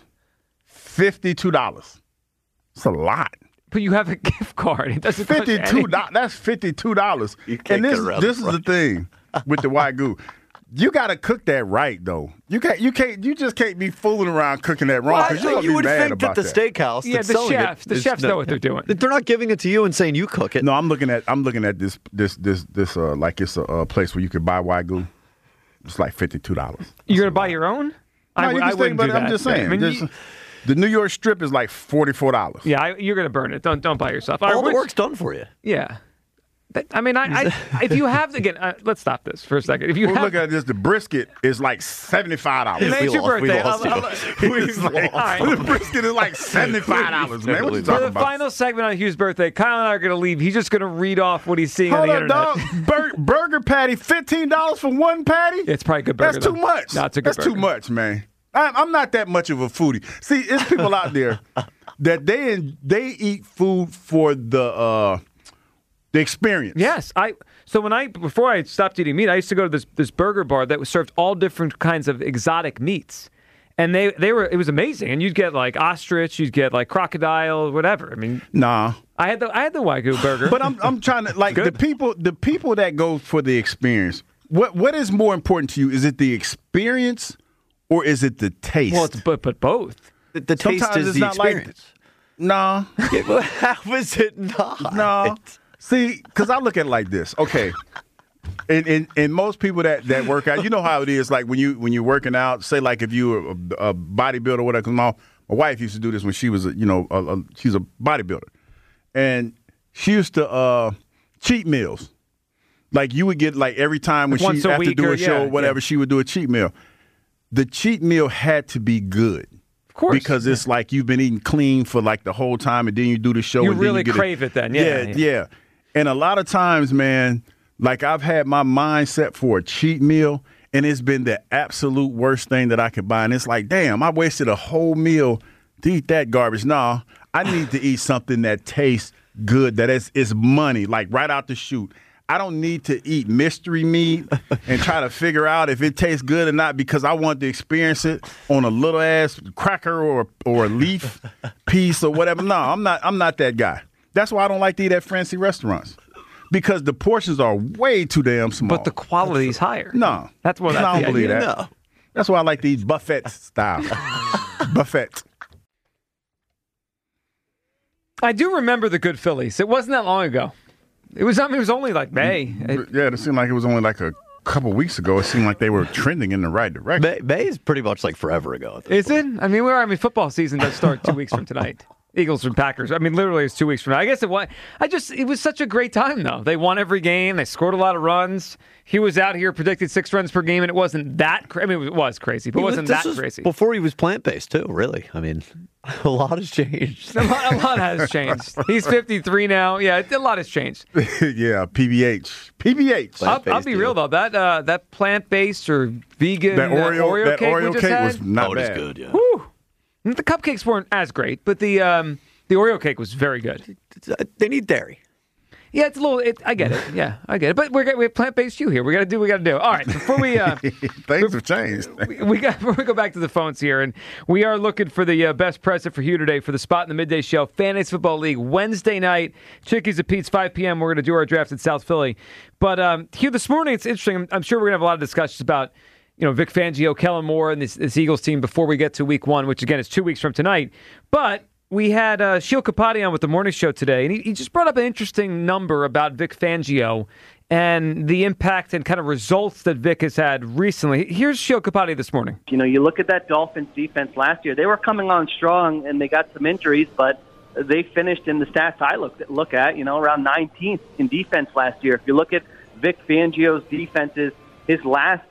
$52. It's a lot. But you have a gift card. It doesn't cost $52. That's $52. You can't and get around this the is the thing with the Wagyu. You got to cook that right, though. You just can't be fooling around cooking that wrong. Well, you would think that the steakhouse, Yeah, that's the selling chefs. it, The is chefs not- know what they're doing. They're not giving it to you and saying you cook it. No, I'm looking at this like it's a place where you could buy Wagyu. It's like $52. You're going to buy your own? No, you can stay, wouldn't but do that. I'm just saying. I mean, The New York Strip is like $44. yeah, you're going to burn it. Don't buy yourself. All the which- work's done for you. Yeah. I mean, if you have, again, let's stop this for a second. If you Well, have, look at this. The brisket is like $75. Today's your birthday. It's like, the brisket is like $75, man. What you For talking the about? final segment on Hugh's birthday, Kyle and I are going to leave. He's just going to read off what he's seeing Hold on the up, internet. dog. Burger patty, $15 for one patty? It's probably a good burger. That's too though. much. No, it's a good That's too burger. much, man. I'm not that much of a foodie. See, it's people out there that they eat food for the experience. Yes, before I stopped eating meat, I used to go to this burger bar that was served all different kinds of exotic meats, and it was amazing. And you'd get like ostrich, you'd get like crocodile, whatever. I mean, Nah. I had the Wagyu burger, But I'm trying to like the people that go for the experience. What is more important to you? Is it the experience or is it the taste? well, it's but both. The taste Sometimes is it's the not like- experience. Nah. How is it not? No. See, because I look at it like this. Okay. And most people that work out, you know how it is. Like when you're working out, say like if you were a bodybuilder or whatever. 'Cause my wife used to do this when she was she's a bodybuilder, and she used to cheat meals. Like you would get like every time when Once she a after week do or- a show yeah, or whatever, yeah. she would do a cheat meal. the cheat meal had to be good. Of course. Because it's like you've been eating clean for like the whole time, and then you do the show. You and really then you crave it then. Yeah. And a lot of times, man, like I've had my mindset for a cheat meal, and it's been the absolute worst thing that I could buy. And it's like, damn, I wasted a whole meal to eat that garbage. No, I need to eat something that tastes good, that is money, like right out the chute. I don't need to eat mystery meat and try to figure out if it tastes good or not because I want to experience it on a little ass cracker or a leaf piece or whatever. No, I'm not that guy. That's why I don't like to eat at fancy restaurants because the portions are way too damn small. But the quality is higher. No, that's what I don't believe that. No. That's why I like to eat buffet style. Buffet. I do remember the good Phillies. It wasn't that long ago. It was only like May. Yeah, it seemed like it was only like a couple weeks ago. It seemed like they were trending in the right direction. May is pretty much like forever ago. Is it? I mean, football season does start 2 weeks from tonight. Eagles and Packers. I mean, literally, it's 2 weeks from now. I guess it was. It was such a great time, though. They won every game. They scored a lot of runs. He was out here predicted 6 runs per game, and it wasn't that crazy. I mean, it was crazy, but it wasn't that crazy. Before he was plant-based, too, really. I mean, a lot has changed. A lot has changed. He's 53 now. Yeah, a lot has changed. Yeah, PBH. I'll be real, though. That plant-based or vegan Oreo cake was not bad. It is good, yeah. Woo. The cupcakes weren't as great, but the Oreo cake was very good. They need dairy. Yeah, it's a little. I get it. Yeah, I get it. But we have plant-based you here. We got to do what we got to do. All right, before we things have changed. Before we go back to the phones here, and we are looking for the best present for Hugh today for the spot in the Midday Show Fantasy Football League Wednesday night. Chickies at Pete's 5 p.m. We're going to do our draft in South Philly. But Hugh, this morning it's interesting. I'm sure we're going to have a lot of discussions about Vic Fangio, Kellen Moore, and this Eagles team before we get to Week 1, which again is 2 weeks from tonight. But we had Sheil Kapadi on with the morning show today, and he just brought up an interesting number about Vic Fangio and the impact and kind of results that Vic has had recently. Here's Sheil Kapadi this morning. You look at that Dolphins defense last year. They were coming on strong, and they got some injuries, but they finished in the stats I look at, around 19th in defense last year. If you look at Vic Fangio's defenses, his last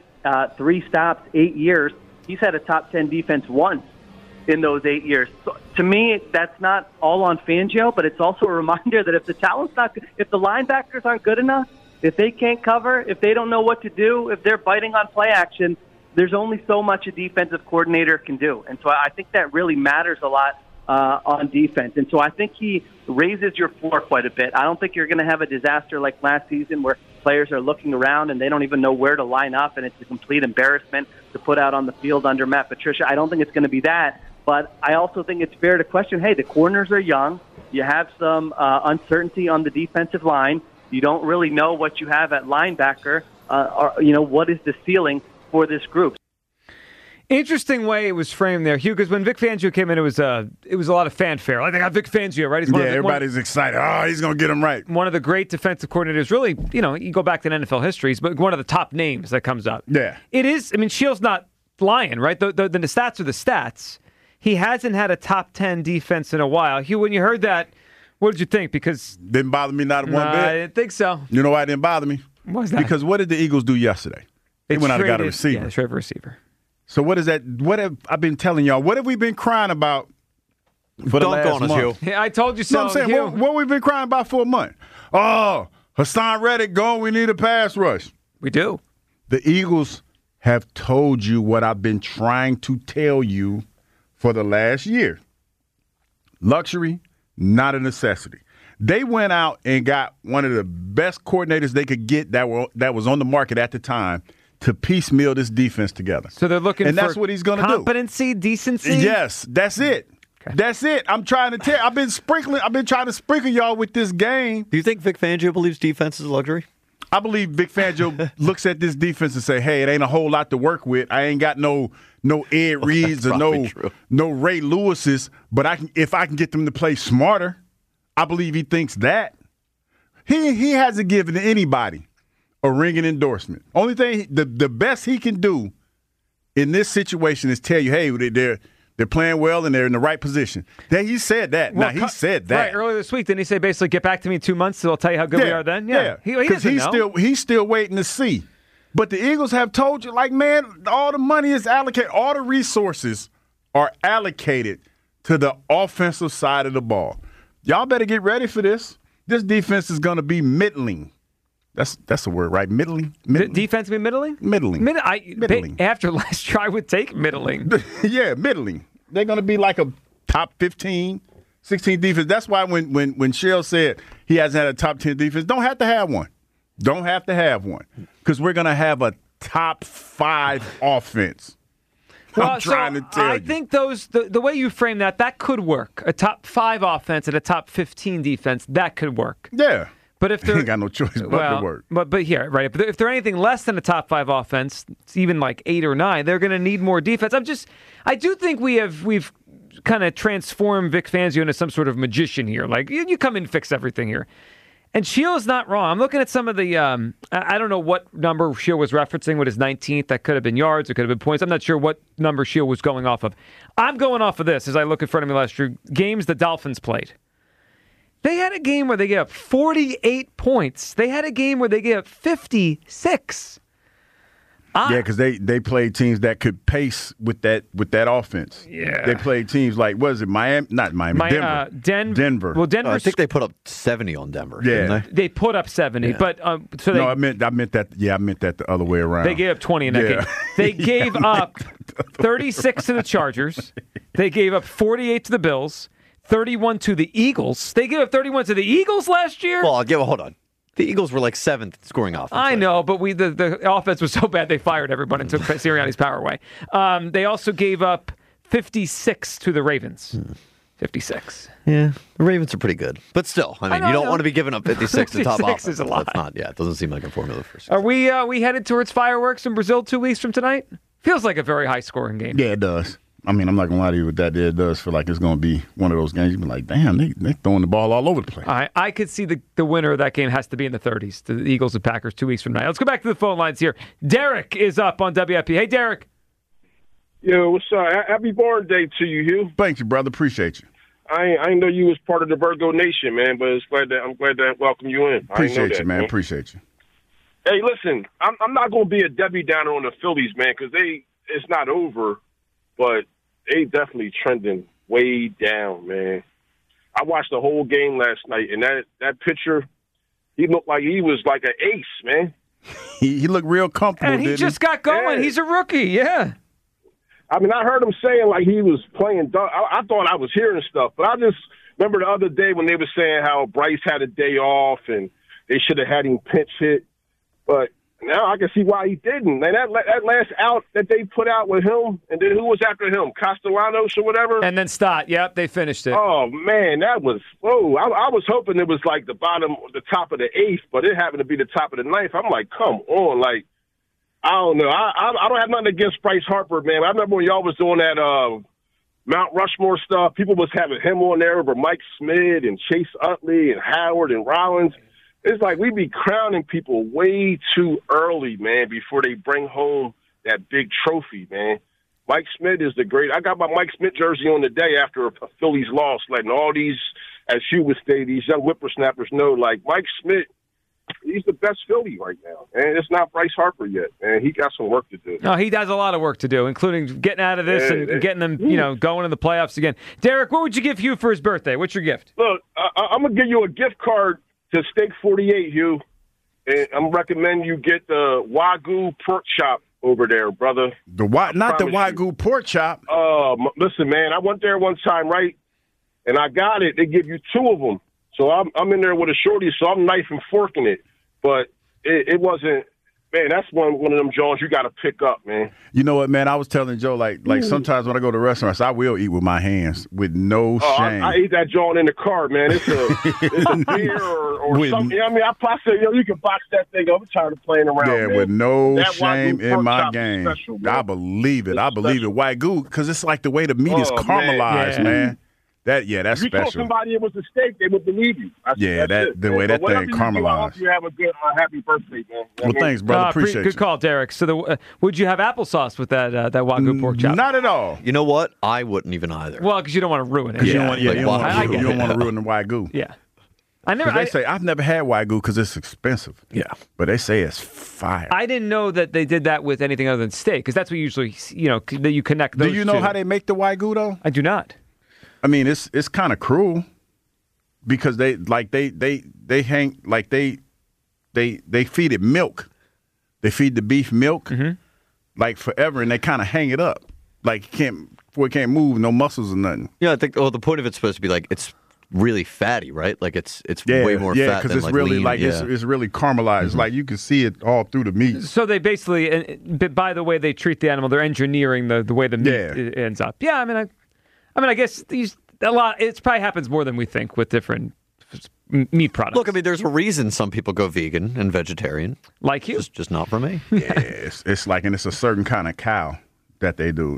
3 stops, 8 years, he's had a top 10 defense once in those 8 years. So, to me, that's not all on Fangio, but it's also a reminder that if the talent's not good, if the linebackers aren't good enough, if they can't cover, if they don't know what to do, if they're biting on play action, there's only so much a defensive coordinator can do. And so I think that really matters a lot on defense. And so I think he raises your floor quite a bit. I don't think you're going to have a disaster like last season where players are looking around and they don't even know where to line up, and it's a complete embarrassment to put out on the field under Matt Patricia. I don't think it's going to be that. But I also think it's fair to question, hey, the corners are young. You have some uncertainty on the defensive line. You don't really know what you have at linebacker. What is the ceiling for this group? Interesting way it was framed there, Hugh, because when Vic Fangio came in, it was a lot of fanfare. Like, they got Vic Fangio, right? Everybody's excited. Oh, he's going to get him right. One of the great defensive coordinators, really, you go back to NFL histories, but one of the top names that comes up. Yeah. It is, Sheil's not lying, right? The stats are the stats. He hasn't had a top 10 defense in a while. Hugh, when you heard that, what did you think? Because didn't bother me not one bit. I didn't think so. You know why it didn't bother me? What's that? Because what did the Eagles do yesterday? They went out and got a receiver. Yeah, they traded a receiver. So what is that? What have I been telling y'all? What have we been crying about for the last month? Yeah, I told you so. No, I'm saying, Hugh. what we've been crying about for a month? Oh, Hassan Reddick gone. We need a pass rush. We do. The Eagles have told you what I've been trying to tell you for the last year. Luxury, not a necessity. They went out and got one of the best coordinators they could get that was on the market at the time to piecemeal this defense together. So they're looking and for that's what he's going to do. Competency, decency? Yes, that's it. Okay. That's it. I'm trying to tell. I've been trying to sprinkle y'all with this game. Do you think Vic Fangio believes defense is a luxury? I believe Vic Fangio looks at this defense and say, hey, it ain't a whole lot to work with. I ain't got no Ed Reeds or no Ray Lewises, but if I can get them to play smarter, I believe he thinks that. He hasn't given anybody a ringing endorsement. Only thing, the best he can do in this situation is tell you, hey, they're playing well and they're in the right position. He said that. Well, he said that. Right, earlier this week, didn't he say basically get back to me in 2 months so I'll tell you how good we are then? Yeah. He doesn't know. He's still waiting to see. But the Eagles have told you, like, man, all the money is allocated. All the resources are allocated to the offensive side of the ball. Y'all better get ready for this. This defense is going to be middling. That's the word, right? Middling? Defense be middling? Middling. Middling. After last try, I would take middling. Yeah, middling. They're going to be like a top 15, 16 defense. That's why when Shell said he hasn't had a top 10 defense, don't have to have one. Don't have to have one. Because we're going to have a top 5 offense. I'm trying to tell you. I think the way you frame that could work. A top 5 offense and a top 15 defense, that could work. Yeah. But if they're ain't got no choice but to work. But here, right? But if they're anything less than a top 5 offense, it's even like 8 or 9, they're going to need more defense. I do think we've kind of transformed Vic Fangio into some sort of magician here. Like you come in and fix everything here. And Sheil's not wrong. I'm looking at some of the I don't know what number Sheil was referencing with his 19th. That could have been yards. It could have been points. I'm not sure what number Sheil was going off of. I'm going off of this as I look in front of me last year. Games the Dolphins played. They had a game where they gave up 48 points. They had a game where they gave up 56. Yeah, because they played teams that could pace with that offense. Yeah. They played teams like, what is it, Miami? Not Miami, Denver. Denver. Well, Denver. I think they put up 70 on Denver. Yeah. Didn't they put up 70, Yeah. but I meant that. Yeah, I meant that the other way around. They gave up 20 in that game. They gave up 36 to the Chargers. They gave up 48 to the Bills. 31 to the Eagles. They gave up 31 to the Eagles last year? Well, hold on. The Eagles were like 7th in scoring offense. I know, but the offense was so bad they fired everyone and took Sirianni's power away. They also gave up 56 to the Ravens. 56. Yeah, the Ravens are pretty good. But still, I mean, you don't want to be giving up 56 to top 56 offense. is a lot. That's not, it doesn't seem like a formula for Are we headed towards fireworks in Brazil 2 weeks from tonight? Feels like a very high-scoring game. Yeah, it does. I mean, I'm not going to lie to you with that. It does feel like it's going to be one of those games. You'd be like, damn, they're throwing the ball all over the place. I could see the winner of that game has to be in the 30s, the Eagles and Packers 2 weeks from now. Let's go back to the phone lines here. Derek is up on WIP. Hey, Derek. Yo, what's up? Happy born day to you, Hugh. Thank you, brother. Appreciate you. I know you was part of the Virgo Nation, man, but I'm glad to welcome you in. Appreciate you, man. Appreciate you. Hey, listen, I'm not going to be a Debbie Downer on the Phillies, man, because it's not over, but they definitely trending way down, man. I watched the whole game last night, and that pitcher, he looked like he was like an ace, man. He looked real comfortable, and he just got going. Yeah. He's a rookie, yeah. I mean, I heard him saying like he was playing. I thought I was hearing stuff, but I just remember the other day when they were saying how Bryce had a day off and they should have had him pinch hit. But now I can see why he didn't. Man, that last out that they put out with him, and then who was after him? Castellanos or whatever? And then Stott. Yep, they finished it. Oh, man, that was – whoa. I was hoping it was like the top of the 8th, but it happened to be the top of the 9th. I'm like, come on. Like, I don't know. I don't have nothing against Bryce Harper, man. I remember when y'all was doing that Mount Rushmore stuff. People was having him on there over Mike Smith and Chase Utley and Howard and Rollins. It's like we be crowning people way too early, man, before they bring home that big trophy, man. Mike Smith is the great. I got my Mike Smith jersey on today after a Phillies loss, letting all these, as you would say, these young whippersnappers know, like Mike Smith, he's the best Philly right now. And it's not Bryce Harper yet, man. He got some work to do. No, he does a lot of work to do, including getting out of this and getting them, going in the playoffs again. Derek, what would you give Hugh for his birthday? What's your gift? Look, I'm going to give you a gift card to Steak 48, Hugh. And I'm recommending you get the Wagyu pork chop over there, brother. Not the Wagyu pork chop. Listen, man, I went there one time, right? And I got it. They give you 2 of them. So I'm in there with a shorty, so I'm knife and forking it. But it wasn't, man, that's one of them Jones you got to pick up, man. You know what, man? I was telling Joe, like sometimes when I go to restaurants, I will eat with my hands with no shame. I eat that Jones in the car, man. It's a beer or something. I mean, I probably say, you can box that thing up. I'm tired of playing around, yeah, man. with no that shame in my game. Special, I believe it. I believe it. Wagyu, because it's like the way the meat is caramelized, man. That's if you special. told somebody it was a steak, they would believe you. The way that thing caramelized. I hope you have a good, happy birthday, man. Well, thanks, brother. Appreciate Good call, Derek. So, would you have applesauce with that Wagyu pork chop? Not at all. You know what? I wouldn't even either. Well, because you don't want to ruin it. You don't want to ruin the Wagyu. Yeah. They say I've never had Wagyu because it's expensive. Yeah, but they say it's fire. I didn't know that they did that with anything other than steak because that's what usually that you connect those. Do you know how they make the Wagyu though? I do not. I mean, it's kind of cruel because they hang like they feed it milk. They feed the beef milk like forever, and they kind of hang it up like it can't move, no muscles or nothing. Yeah, I think. Well, the point of it's supposed to be like it's really fatty, right? Like it's way more fat because than it's like really lean. like it's really caramelized. Like you can see it all through the meat. So they basically, by the way they treat the animal, they're engineering the way the meat ends up. Yeah, I mean, I guess it probably happens more than we think with different meat products. Look, I mean, there's a reason some people go vegan and vegetarian. Like you, just not for me. Yeah, it's like, and it's a certain kind of cow that they do.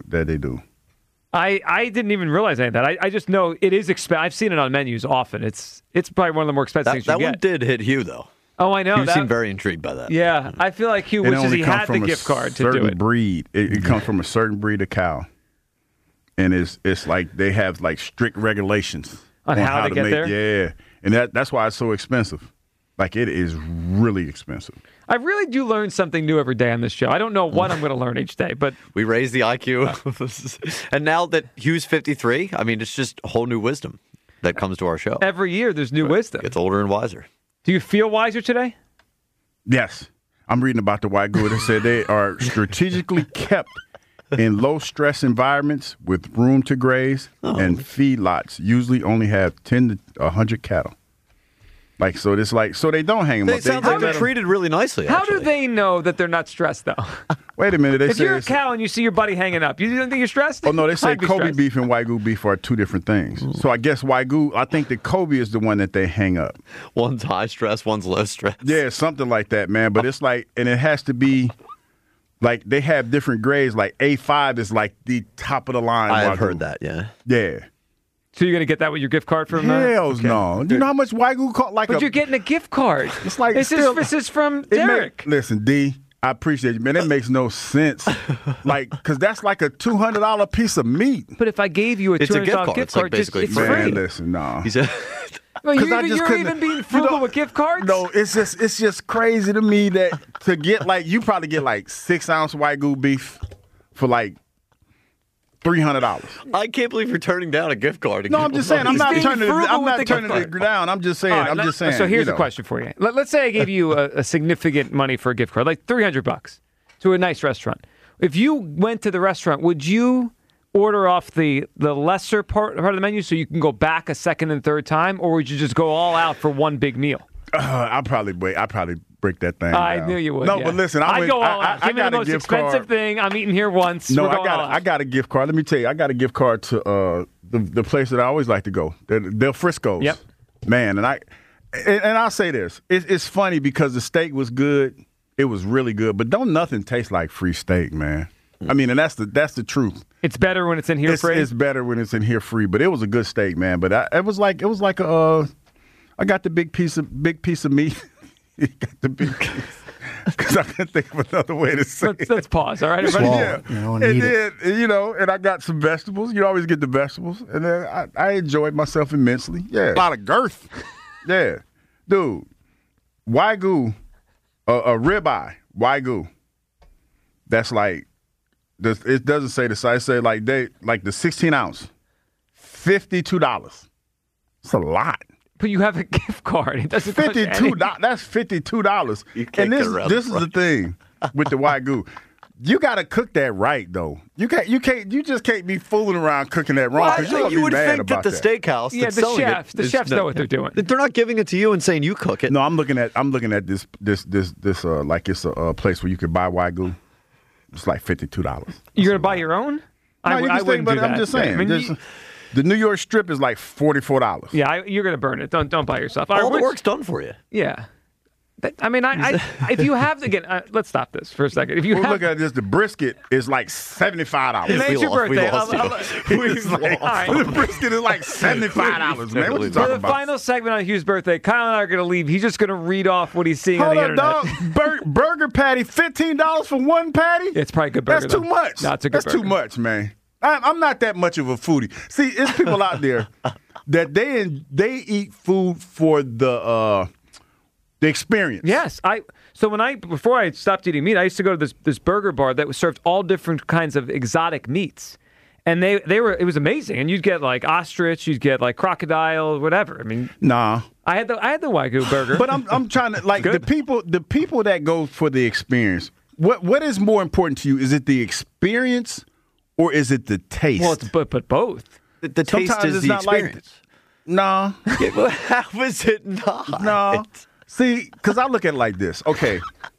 I didn't even realize any of that. I just know it is expensive. I've seen it on menus often. It's probably one of the more expensive things you get. That one did hit Hugh, though. Oh, I know. Hugh seemed very intrigued by that. Yeah, I feel like Hugh wishes he had the gift card to do it. Breed. It comes from a certain breed of cow, and it's like they have like strict regulations on how to get there. Yeah, and that's why it's so expensive. Like it is really expensive. I really do learn something new every day on this show. I don't know what I'm going to learn each day, but we raise the IQ. And now that Hugh's 53, I mean, it's just a whole new wisdom that comes to our show. Every year there's new wisdom. Gets older and wiser. Do you feel wiser today? Yes. I'm reading about the Wagyu. They said they are strategically kept in low-stress environments with room to graze, and feedlots usually only have 10 to 100 cattle. Like so, so they don't hang them up. It sounds like they're treated really nicely. How do they know that they're not stressed though? Wait a minute. If you're a cow and you see your buddy hanging up, you don't think you're stressed? Oh no, they say Kobe beef and Wagyu beef are two different things. So I guess Wagyu, I think the Kobe is the one that they hang up. One's high stress, one's low stress. Yeah, something like that, man. But it's like, and it has to be. Like they have different grades. Like A5 is like the top of the line. I've heard that. Yeah. Yeah. So you're gonna get that with your gift card from? Hell no! Do you know how much Wagyu cost? But you're getting a gift card. It's like this is from Derek. Listen, D, I appreciate you, man. That makes no sense. Like, because that's like a $200 piece of meat. But if I gave you a $200 gift card, it's free. Man, listen, no. He said. Well, you're even being frugal with gift cards? No, it's just crazy to me that to get like you probably get like 6-ounce Wagyu beef for like $300. I can't believe you're turning down a gift card. No, I'm just saying. I'm not turning it down. I'm just saying. I'm just saying. So here's a question for you. Let's say I gave you a significant money for a gift card, like $300 to a nice restaurant. If you went to the restaurant, would you order off the lesser part of the menu so you can go back a second and third time, or would you just go all out for one big meal? I'd probably break that thing. I knew you would. No, but listen, I go all out. Give me the most expensive thing. I'm eating here once. No, I got a gift card. Let me tell you, I got a gift card to the place that I always like to go, Del Frisco's. Yep. Man, and I'll say this: it's funny because the steak was good. It was really good, but don't nothing taste like free steak, man. I mean, and that's the truth. It's better when it's in here free. It's better when it's in here free, but it was a good steak, man. But it was like I got the big piece of meat. You got the big piece. Because I couldn't think of another way to say it. Let's pause, all right, everybody? Yeah. And I got some vegetables. You always get the vegetables. And then I enjoyed myself immensely. Yeah. A lot of girth. Yeah. Dude, Wagyu, a ribeye, Wagyu, that's like, it doesn't say the size. It say like the 16-ounce, $52. It's a lot. But you have a gift card. It doesn't $52. That's $52. And this is the thing with the Wagyu. You got to cook that right, though. You just can't be fooling around cooking that wrong. Well, you would think that the steakhouse, the chefs know what they're doing. They're not giving it to you and saying you cook it. No, I'm looking at this like it's a place where you could buy Wagyu. It's like $52. You're gonna buy your own? No, I wouldn't do that. I'm just saying. I mean, the New York Strip is like $44. Yeah, you're gonna burn it. Don't buy yourself. All the work's done for you. Yeah. I mean, if you have let's stop this for a second. If you look at this, the brisket is like $75. It's your birthday. The brisket is like $75, man. What you talking for the about? final segment on Hugh's birthday, Kyle and I are going to leave. He's just going to read off what he's seeing on the internet. Dog. Burger patty, $15 for one patty? It's probably a good burger. That's too much. No, it's a good burger. That's too much, man. I'm not that much of a foodie. See, it's people out there that they eat food for the experience. Yes, before I stopped eating meat, I used to go to this burger bar that was served all different kinds of exotic meats, and it was amazing. And you'd get like ostrich, you'd get like crocodile, whatever. I mean, nah, I had the Wagyu burger, but I'm trying to like the people that go for the experience. What is more important to you? Is it the experience or is it the taste? Well, but both. The taste is the experience. No. How is it not? No. See, because I look at it like this. Okay.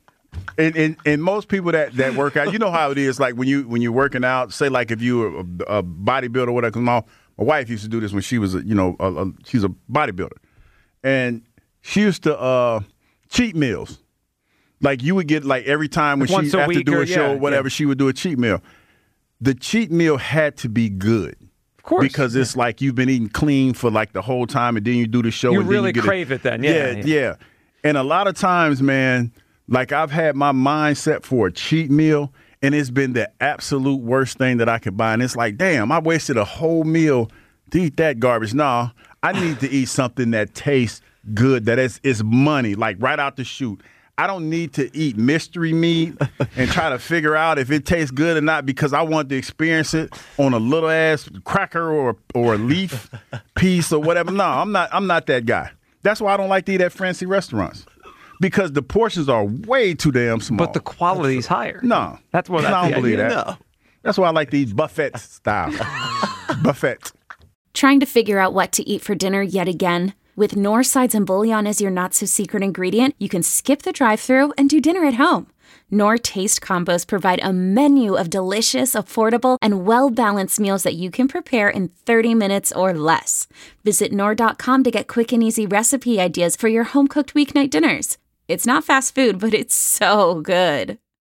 And most people that work out, you know how it is. Like when you're working out, say like if you were a bodybuilder or whatever. Because my wife used to do this when she was she's a bodybuilder, and she used to cheat meals. Like you would get like every time when once she have to do a show or whatever, yeah. she would do a cheat meal. The cheat meal had to be good. Of course. Because it's like you've been eating clean for like the whole time, and then you do the show. You and really then you crave it then. Yeah. And a lot of times, man, like I've had my mind set for a cheat meal, and it's been the absolute worst thing that I could buy. And it's like, damn, I wasted a whole meal to eat that garbage. No, I need to eat something that tastes good, that is money, like right out the chute. I don't need to eat mystery meat and try to figure out if it tastes good or not because I want to experience it on a little ass cracker or a leaf piece or whatever. No, I'm not that guy. That's why I don't like to eat at fancy restaurants because the portions are way too damn small. But the quality is higher. No, that's what I don't believe that. No. That's why I like to eat buffet style. Buffet. Trying to figure out what to eat for dinner yet again? With Knorr sides and bouillon as your not-so-secret ingredient, you can skip the drive-thru and do dinner at home. Knorr Taste Combos provide a menu of delicious, affordable, and well-balanced meals that you can prepare in 30 minutes or less. Visit Knorr.com to get quick and easy recipe ideas for your home-cooked weeknight dinners. It's not fast food, but it's so good.